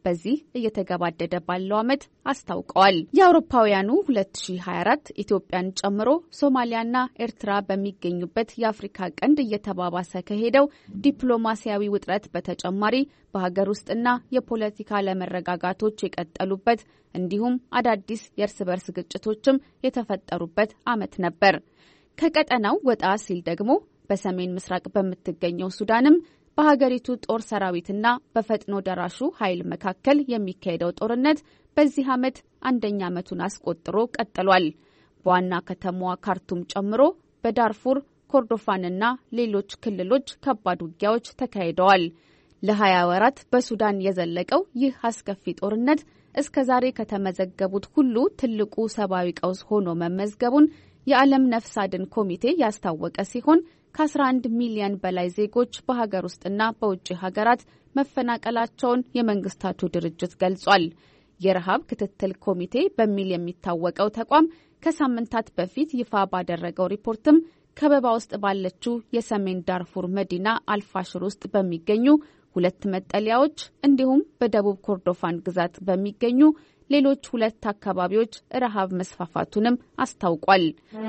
S5: በዚህ እየተገባደደ ባለው ዓመት አስታውቀዋል። የአውሮፓውያኑ ሁለት ሺህ ሀያ አራት ኢትዮጵያን ጨምሮ ሶማሊያና ኤርትራ በሚገኙበት የአፍሪካ ቀንድ እየተባባሰ ከሄደው ዲፕሎማሲያዊ ውጥረት በተጨማሪ በሀገር ውስጥና የፖለቲካ አለመረጋጋቶች የቀጠሉበት እንዲሁም አዳዲስ የእርስ በርስ ግጭቶችም የተፈጠሩበት ዓመት ነበር። ከቀጠናው ወጣ ሲል ደግሞ በሰሜን ምስራቅ በምትገኘው ሱዳንም በሀገሪቱ ጦር ሰራዊትና በፈጥኖ ደራሹ ኃይል መካከል የሚካሄደው ጦርነት በዚህ ዓመት አንደኛ ዓመቱን አስቆጥሮ ቀጥሏል። በዋና ከተማዋ ካርቱም ጨምሮ በዳርፉር ኮርዶፋንና ሌሎች ክልሎች ከባድ ውጊያዎች ተካሂደዋል። ለሀያ ወራት በሱዳን የዘለቀው ይህ አስከፊ ጦርነት እስከ ዛሬ ከተመዘገቡት ሁሉ ትልቁ ሰብአዊ ቀውስ ሆኖ መመዝገቡን የዓለም ነፍስ አድን ኮሚቴ ያስታወቀ ሲሆን ከአስራ አንድ ሚሊዮን በላይ ዜጎች በሀገር ውስጥና በውጭ ሀገራት መፈናቀላቸውን የመንግስታቱ ድርጅት ገልጿል። የረሃብ ክትትል ኮሚቴ በሚል የሚታወቀው ተቋም ከሳምንታት በፊት ይፋ ባደረገው ሪፖርትም ከበባ ውስጥ ባለችው የሰሜን ዳርፉር መዲና አልፋሽር ውስጥ በሚገኙ ሁለት መጠለያዎች እንዲሁም በደቡብ ኮርዶፋን ግዛት በሚገኙ ሌሎች ሁለት አካባቢዎች ረሃብ መስፋፋቱንም አስታውቋል።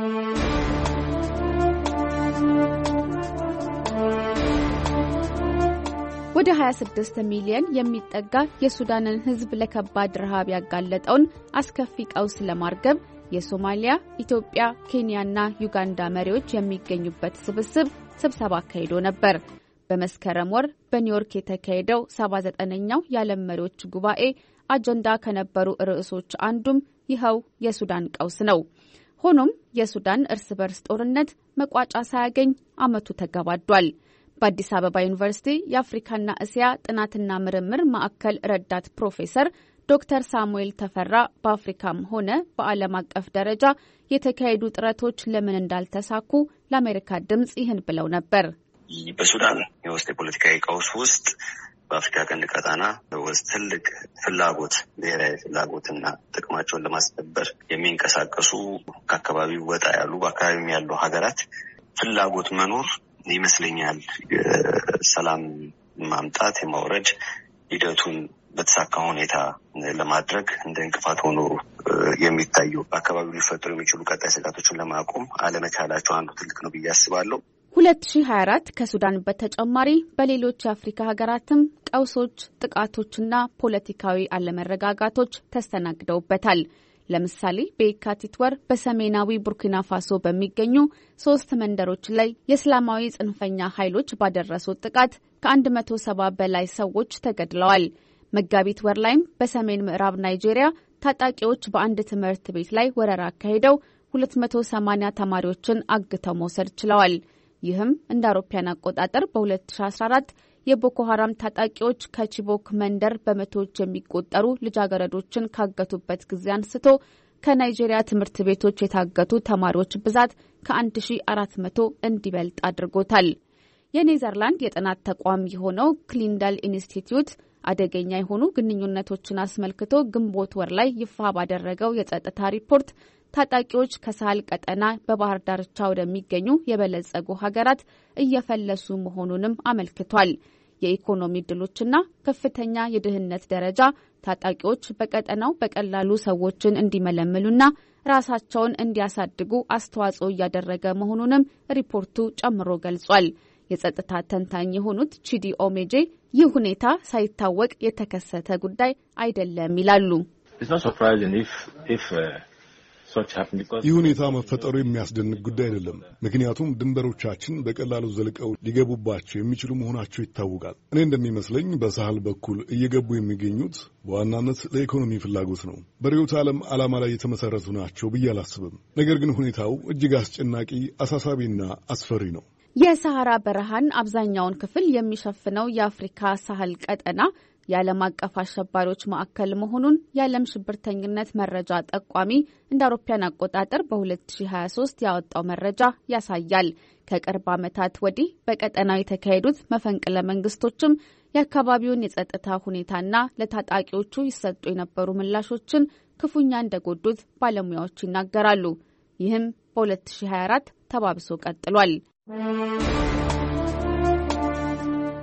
S5: ወደ ሀያ ስድስት ሚሊዮን የሚጠጋ የሱዳንን ሕዝብ ለከባድ ረሃብ ያጋለጠውን አስከፊ ቀውስ ለማርገብ የሶማሊያ፣ ኢትዮጵያ፣ ኬንያና ዩጋንዳ መሪዎች የሚገኙበት ስብስብ ስብሰባ አካሂዶ ነበር። በመስከረም ወር በኒውዮርክ የተካሄደው ሰባ ዘጠነኛው የዓለም መሪዎች ጉባኤ አጀንዳ ከነበሩ ርዕሶች አንዱም ይኸው የሱዳን ቀውስ ነው። ሆኖም የሱዳን እርስ በርስ ጦርነት መቋጫ ሳያገኝ ዓመቱ ተገባዷል። በአዲስ አበባ ዩኒቨርሲቲ የአፍሪካና እስያ ጥናትና ምርምር ማዕከል ረዳት ፕሮፌሰር ዶክተር ሳሙኤል ተፈራ በአፍሪካም ሆነ በዓለም አቀፍ ደረጃ የተካሄዱ ጥረቶች ለምን እንዳልተሳኩ ለአሜሪካ ድምጽ ይህን ብለው ነበር።
S21: በሱዳን የውስጥ የፖለቲካዊ ቀውስ ውስጥ በአፍሪካ ቀንድ ቀጣና ውስጥ ትልቅ ፍላጎት ብሔራዊ ፍላጎትና ጥቅማቸውን ለማስከበር የሚንቀሳቀሱ ከአካባቢው ወጣ ያሉ በአካባቢው ያሉ ሀገራት ፍላጎት መኖር ይመስለኛል ሰላም ማምጣት የማውረድ ሂደቱን በተሳካ ሁኔታ ለማድረግ እንደ እንቅፋት ሆኖ የሚታዩ በአካባቢው ሊፈጠሩ የሚችሉ ቀጣይ ስጋቶችን ለማቆም አለመቻላቸው አንዱ ትልቅ ነው ብዬ አስባለሁ።
S5: ሁለት ሺህ ሀያ አራት ከሱዳን በተጨማሪ በሌሎች የአፍሪካ ሀገራትም ቀውሶች፣ ጥቃቶችና ፖለቲካዊ አለመረጋጋቶች ተስተናግደውበታል። ለምሳሌ በየካቲት ወር በሰሜናዊ ቡርኪና ፋሶ በሚገኙ ሶስት መንደሮች ላይ የእስላማዊ ጽንፈኛ ኃይሎች ባደረሱት ጥቃት ከአንድ መቶ ሰባ በላይ ሰዎች ተገድለዋል። መጋቢት ወር ላይም በሰሜን ምዕራብ ናይጄሪያ ታጣቂዎች በአንድ ትምህርት ቤት ላይ ወረራ አካሂደው ሁለት መቶ ሰማኒያ ተማሪዎችን አግተው መውሰድ ችለዋል። ይህም እንደ አውሮፓውያን አቆጣጠር በሁለት ሺህ አስራ አራት የቦኮ ሀራም ታጣቂዎች ከቺቦክ መንደር በመቶዎች የሚቆጠሩ ልጃገረዶችን ካገቱበት ጊዜ አንስቶ ከናይጄሪያ ትምህርት ቤቶች የታገቱ ተማሪዎች ብዛት ከአንድ ሺህ አራት መቶ እንዲበልጥ አድርጎታል። የኔዘርላንድ የጥናት ተቋም የሆነው ክሊንዳል ኢንስቲትዩት አደገኛ የሆኑ ግንኙነቶችን አስመልክቶ ግንቦት ወር ላይ ይፋ ባደረገው የጸጥታ ሪፖርት ታጣቂዎች ከሳህል ቀጠና በባህር ዳርቻ ወደሚገኙ የበለጸጉ ሀገራት እየፈለሱ መሆኑንም አመልክቷል። የኢኮኖሚ እድሎችና ከፍተኛ የድህነት ደረጃ ታጣቂዎች በቀጠናው በቀላሉ ሰዎችን እንዲመለምሉና ራሳቸውን እንዲያሳድጉ አስተዋጽኦ እያደረገ መሆኑንም ሪፖርቱ ጨምሮ ገልጿል። የጸጥታ ተንታኝ የሆኑት ቺዲ ኦሜጄ ይህ ሁኔታ ሳይታወቅ የተከሰተ ጉዳይ አይደለም ይላሉ።
S1: ይህ ሁኔታ መፈጠሩ የሚያስደንቅ ጉዳይ አይደለም። ምክንያቱም ድንበሮቻችን በቀላሉ ዘልቀው ሊገቡባቸው የሚችሉ መሆናቸው ይታወቃል። እኔ እንደሚመስለኝ በሳህል በኩል እየገቡ የሚገኙት በዋናነት ለኢኮኖሚ ፍላጎት ነው። በርዕዮተ ዓለም ዓላማ ላይ የተመሰረቱ ናቸው ብዬ አላስብም። ነገር ግን ሁኔታው እጅግ አስጨናቂ፣ አሳሳቢና አስፈሪ ነው።
S5: የሰሐራ በረሃን አብዛኛውን ክፍል የሚሸፍነው የአፍሪካ ሳህል ቀጠና የዓለም አቀፍ አሸባሪዎች ማዕከል መሆኑን የዓለም ሽብርተኝነት መረጃ ጠቋሚ እንደ አውሮፓውያን አቆጣጠር በሁለት ሺህ ሀያ ሶስት ያወጣው መረጃ ያሳያል። ከቅርብ ዓመታት ወዲህ በቀጠናው የተካሄዱት መፈንቅለ መንግስቶችም የአካባቢውን የጸጥታ ሁኔታና ለታጣቂዎቹ ይሰጡ የነበሩ ምላሾችን ክፉኛ እንደጎዱት ባለሙያዎች ይናገራሉ። ይህም በሁለት ሺህ ሀያ አራት ተባብሶ ቀጥሏል።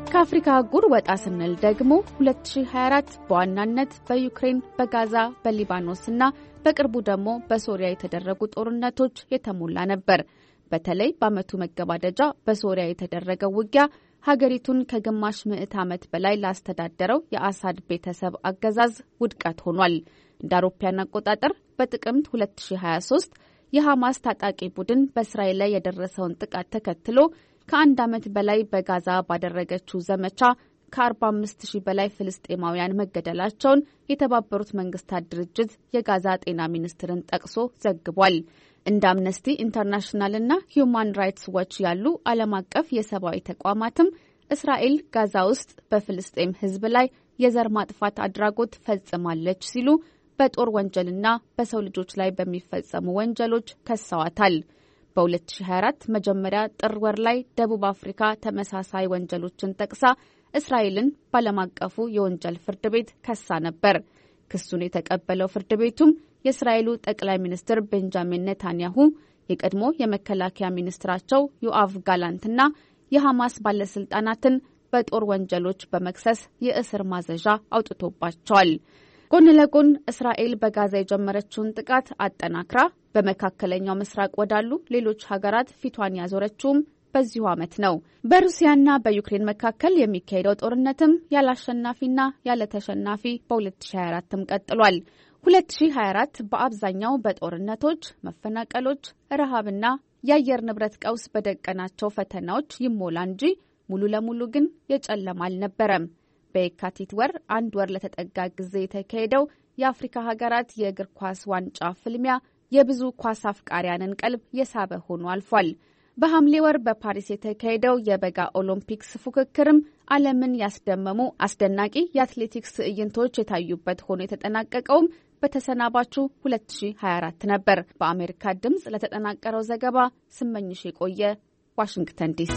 S5: ከአፍሪካ አህጉር ወጣ ስንል ደግሞ ሁለት ሺህ ሃያ አራት በዋናነት በዩክሬን፣ በጋዛ፣ በሊባኖስና በቅርቡ ደግሞ በሶሪያ የተደረጉ ጦርነቶች የተሞላ ነበር። በተለይ በዓመቱ መገባደጃ በሶሪያ የተደረገው ውጊያ ሀገሪቱን ከግማሽ ምዕት ዓመት በላይ ላስተዳደረው የአሳድ ቤተሰብ አገዛዝ ውድቀት ሆኗል። እንደ አውሮፓውያን አቆጣጠር በጥቅምት ሁለት ሺህ ሃያ ሶስት የሐማስ ታጣቂ ቡድን በእስራኤል ላይ የደረሰውን ጥቃት ተከትሎ ከአንድ ዓመት በላይ በጋዛ ባደረገችው ዘመቻ ከአርባ አምስት ሺህ በላይ ፍልስጤማውያን መገደላቸውን የተባበሩት መንግስታት ድርጅት የጋዛ ጤና ሚኒስትርን ጠቅሶ ዘግቧል። እንደ አምነስቲ ኢንተርናሽናልና ሂዩማን ራይትስ ዎች ያሉ ዓለም አቀፍ የሰብአዊ ተቋማትም እስራኤል ጋዛ ውስጥ በፍልስጤም ሕዝብ ላይ የዘር ማጥፋት አድራጎት ፈጽማለች ሲሉ በጦር ወንጀልና በሰው ልጆች ላይ በሚፈጸሙ ወንጀሎች ከሰዋታል። በሁለት ሺህ ሃያ አራት መጀመሪያ ጥር ወር ላይ ደቡብ አፍሪካ ተመሳሳይ ወንጀሎችን ጠቅሳ እስራኤልን ባለም አቀፉ የወንጀል ፍርድ ቤት ከሳ ነበር። ክሱን የተቀበለው ፍርድ ቤቱም የእስራኤሉ ጠቅላይ ሚኒስትር ቤንጃሚን ኔታንያሁ የቀድሞ የመከላከያ ሚኒስትራቸው ዮአቭ ጋላንትና የሐማስ ባለስልጣናትን በጦር ወንጀሎች በመክሰስ የእስር ማዘዣ አውጥቶባቸዋል። ጎን ለጎን እስራኤል በጋዛ የጀመረችውን ጥቃት አጠናክራ በመካከለኛው ምስራቅ ወዳሉ ሌሎች ሀገራት ፊቷን ያዞረችውም በዚሁ ዓመት ነው። በሩሲያና በዩክሬን መካከል የሚካሄደው ጦርነትም ያለ አሸናፊና ያለ ተሸናፊ በሁለት ሺህ ሃያ አራትም ቀጥሏል። ሁለት ሺህ ሃያ አራት በአብዛኛው በጦርነቶች፣ መፈናቀሎች፣ ረሃብና የአየር ንብረት ቀውስ በደቀናቸው ፈተናዎች ይሞላ እንጂ ሙሉ ለሙሉ ግን የጨለማ አልነበረም። በየካቲት ወር አንድ ወር ለተጠጋ ጊዜ የተካሄደው የአፍሪካ ሀገራት የእግር ኳስ ዋንጫ ፍልሚያ የብዙ ኳስ አፍቃሪያንን ቀልብ የሳበ ሆኖ አልፏል። በሐምሌ ወር በፓሪስ የተካሄደው የበጋ ኦሎምፒክስ ፉክክርም ዓለምን ያስደመሙ አስደናቂ የአትሌቲክስ ትዕይንቶች የታዩበት ሆኖ የተጠናቀቀውም በተሰናባቹ ሁለት ሺህ ሃያ አራት ነበር። በአሜሪካ ድምፅ ለተጠናቀረው ዘገባ ስመኝሽ የቆየ ዋሽንግተን ዲሲ።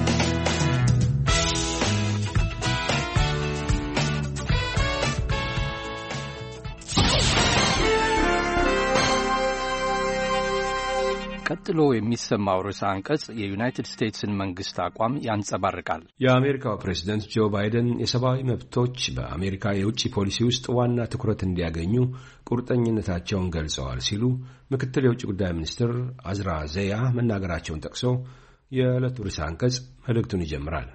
S8: ቀጥሎ የሚሰማው ርዕሰ አንቀጽ የዩናይትድ ስቴትስን መንግስት አቋም ያንጸባርቃል።
S22: የአሜሪካው ፕሬዝደንት ጆ ባይደን የሰብአዊ መብቶች በአሜሪካ የውጭ ፖሊሲ ውስጥ ዋና ትኩረት እንዲያገኙ ቁርጠኝነታቸውን ገልጸዋል ሲሉ ምክትል የውጭ ጉዳይ ሚኒስትር አዝራ ዘያ መናገራቸውን ጠቅሶ የዕለቱ ርዕሰ አንቀጽ መልእክቱን ይጀምራል።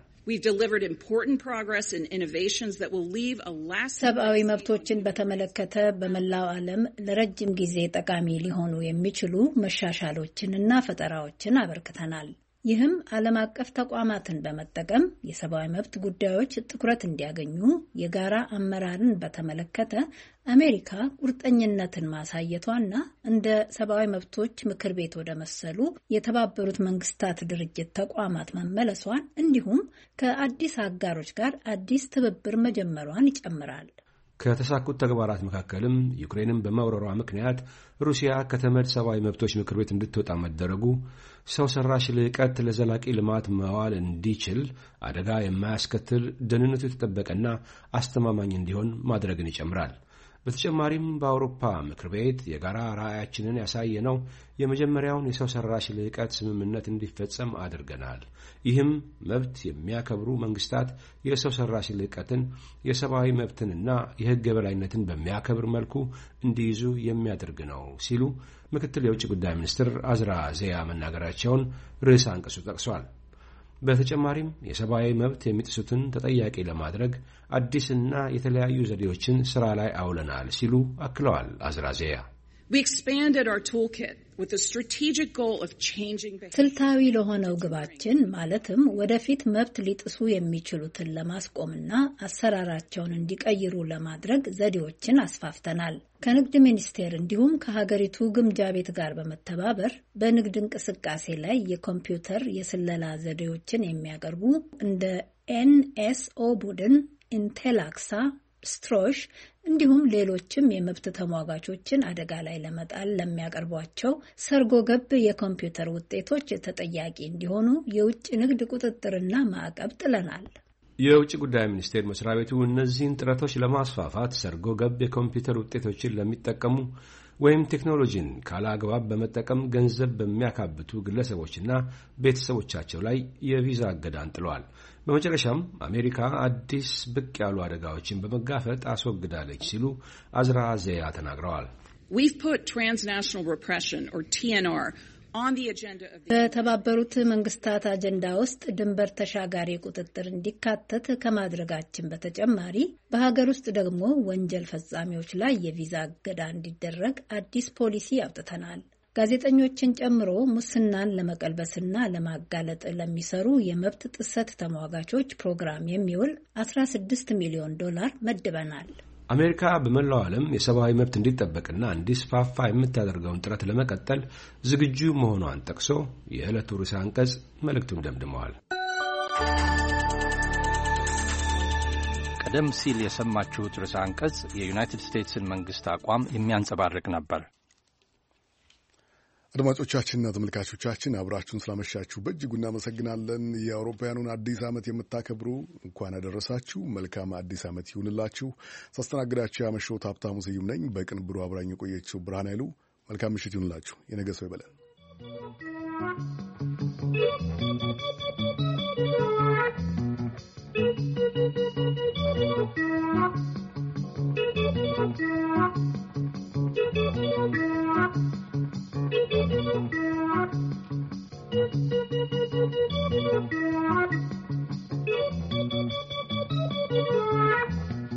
S23: ሰብአዊ መብቶችን በተመለከተ በመላው ዓለም ለረጅም ጊዜ ጠቃሚ ሊሆኑ የሚችሉ መሻሻሎችንና ፈጠራዎችን አበርክተናል። ይህም ዓለም አቀፍ ተቋማትን በመጠቀም የሰብአዊ መብት ጉዳዮች ትኩረት እንዲያገኙ የጋራ አመራርን በተመለከተ አሜሪካ ቁርጠኝነትን ማሳየቷና እንደ ሰብአዊ መብቶች ምክር ቤት ወደ መሰሉ የተባበሩት መንግስታት ድርጅት ተቋማት መመለሷን እንዲሁም ከአዲስ አጋሮች ጋር አዲስ ትብብር መጀመሯን ይጨምራል።
S22: ከተሳኩት ተግባራት መካከልም ዩክሬንን በመውረሯ ምክንያት ሩሲያ ከተመድ ሰብአዊ መብቶች ምክር ቤት እንድትወጣ መደረጉ፣ ሰው ሰራሽ ልዕቀት ለዘላቂ ልማት መዋል እንዲችል አደጋ የማያስከትል ደህንነቱ የተጠበቀና አስተማማኝ እንዲሆን ማድረግን ይጨምራል። በተጨማሪም በአውሮፓ ምክር ቤት የጋራ ራዕያችንን ያሳየነው የመጀመሪያውን የሰው ሰራሽ ልዕቀት ስምምነት እንዲፈጸም አድርገናል። ይህም መብት የሚያከብሩ መንግስታት የሰው ሰራሽ ልዕቀትን፣ የሰብአዊ መብትንና የሕግ የበላይነትን በሚያከብር መልኩ እንዲይዙ የሚያደርግ ነው ሲሉ ምክትል የውጭ ጉዳይ ሚኒስትር አዝራ ዘያ መናገራቸውን ርዕሰ አንቀጹ ጠቅሷል። በተጨማሪም የሰብአዊ መብት የሚጥሱትን ተጠያቂ ለማድረግ አዲስና የተለያዩ ዘዴዎችን ስራ ላይ አውለናል ሲሉ አክለዋል አዝራዜያ።
S23: ስልታዊ ለሆነው ግባችን ማለትም ወደፊት መብት ሊጥሱ የሚችሉትን ለማስቆምና አሰራራቸውን እንዲቀይሩ ለማድረግ ዘዴዎችን አስፋፍተናል። ከንግድ ሚኒስቴር እንዲሁም ከሀገሪቱ ግምጃ ቤት ጋር በመተባበር በንግድ እንቅስቃሴ ላይ የኮምፒውተር የስለላ ዘዴዎችን የሚያቀርቡ እንደ ኤንኤስኦ ቡድን፣ ኢንቴላክሳ፣ ስትሮሽ እንዲሁም ሌሎችም የመብት ተሟጋቾችን አደጋ ላይ ለመጣል ለሚያቀርቧቸው ሰርጎ ገብ የኮምፒውተር ውጤቶች ተጠያቂ እንዲሆኑ የውጭ ንግድ ቁጥጥርና ማዕቀብ ጥለናል።
S22: የውጭ ጉዳይ ሚኒስቴር መስሪያ ቤቱ እነዚህን ጥረቶች ለማስፋፋት ሰርጎ ገብ የኮምፒውተር ውጤቶችን ለሚጠቀሙ ወይም ቴክኖሎጂን ካለ አግባብ በመጠቀም ገንዘብ በሚያካብቱ ግለሰቦችና ቤተሰቦቻቸው ላይ የቪዛ እገዳን ጥለዋል። በመጨረሻም አሜሪካ አዲስ ብቅ ያሉ አደጋዎችን በመጋፈጥ አስወግዳለች ሲሉ አዝራ ዘያ ተናግረዋል።
S23: በተባበሩት መንግስታት አጀንዳ ውስጥ ድንበር ተሻጋሪ ቁጥጥር እንዲካተት ከማድረጋችን በተጨማሪ በሀገር ውስጥ ደግሞ ወንጀል ፈጻሚዎች ላይ የቪዛ እገዳ እንዲደረግ አዲስ ፖሊሲ አውጥተናል። ጋዜጠኞችን ጨምሮ ሙስናን ለመቀልበስና ለማጋለጥ ለሚሰሩ የመብት ጥሰት ተሟጋቾች ፕሮግራም የሚውል አስራ ስድስት ሚሊዮን ዶላር መድበናል።
S22: አሜሪካ በመላው ዓለም የሰብአዊ መብት እንዲጠበቅና እንዲስፋፋ የምታደርገውን ጥረት ለመቀጠል ዝግጁ መሆኗን ጠቅሶ የዕለቱ ርዕሰ አንቀጽ መልእክቱን ደምድመዋል።
S8: ቀደም ሲል የሰማችሁት ርዕሰ አንቀጽ የዩናይትድ ስቴትስን መንግስት አቋም የሚያንጸባርቅ ነበር።
S1: አድማጮቻችንና ተመልካቾቻችን አብራችሁን ስላመሻችሁ በእጅጉ እናመሰግናለን። የአውሮፓውያኑን አዲስ ዓመት የምታከብሩ እንኳን አደረሳችሁ። መልካም አዲስ ዓመት ይሁንላችሁ። ሳስተናግዳችሁ ያመሸሁት ሀብታሙ ስዩም ነኝ። በቅንብሩ አብራኝ የቆየችው ብርሃን ኃይሉ። መልካም ምሽት ይሁንላችሁ። የነገ ሰው ይበለን።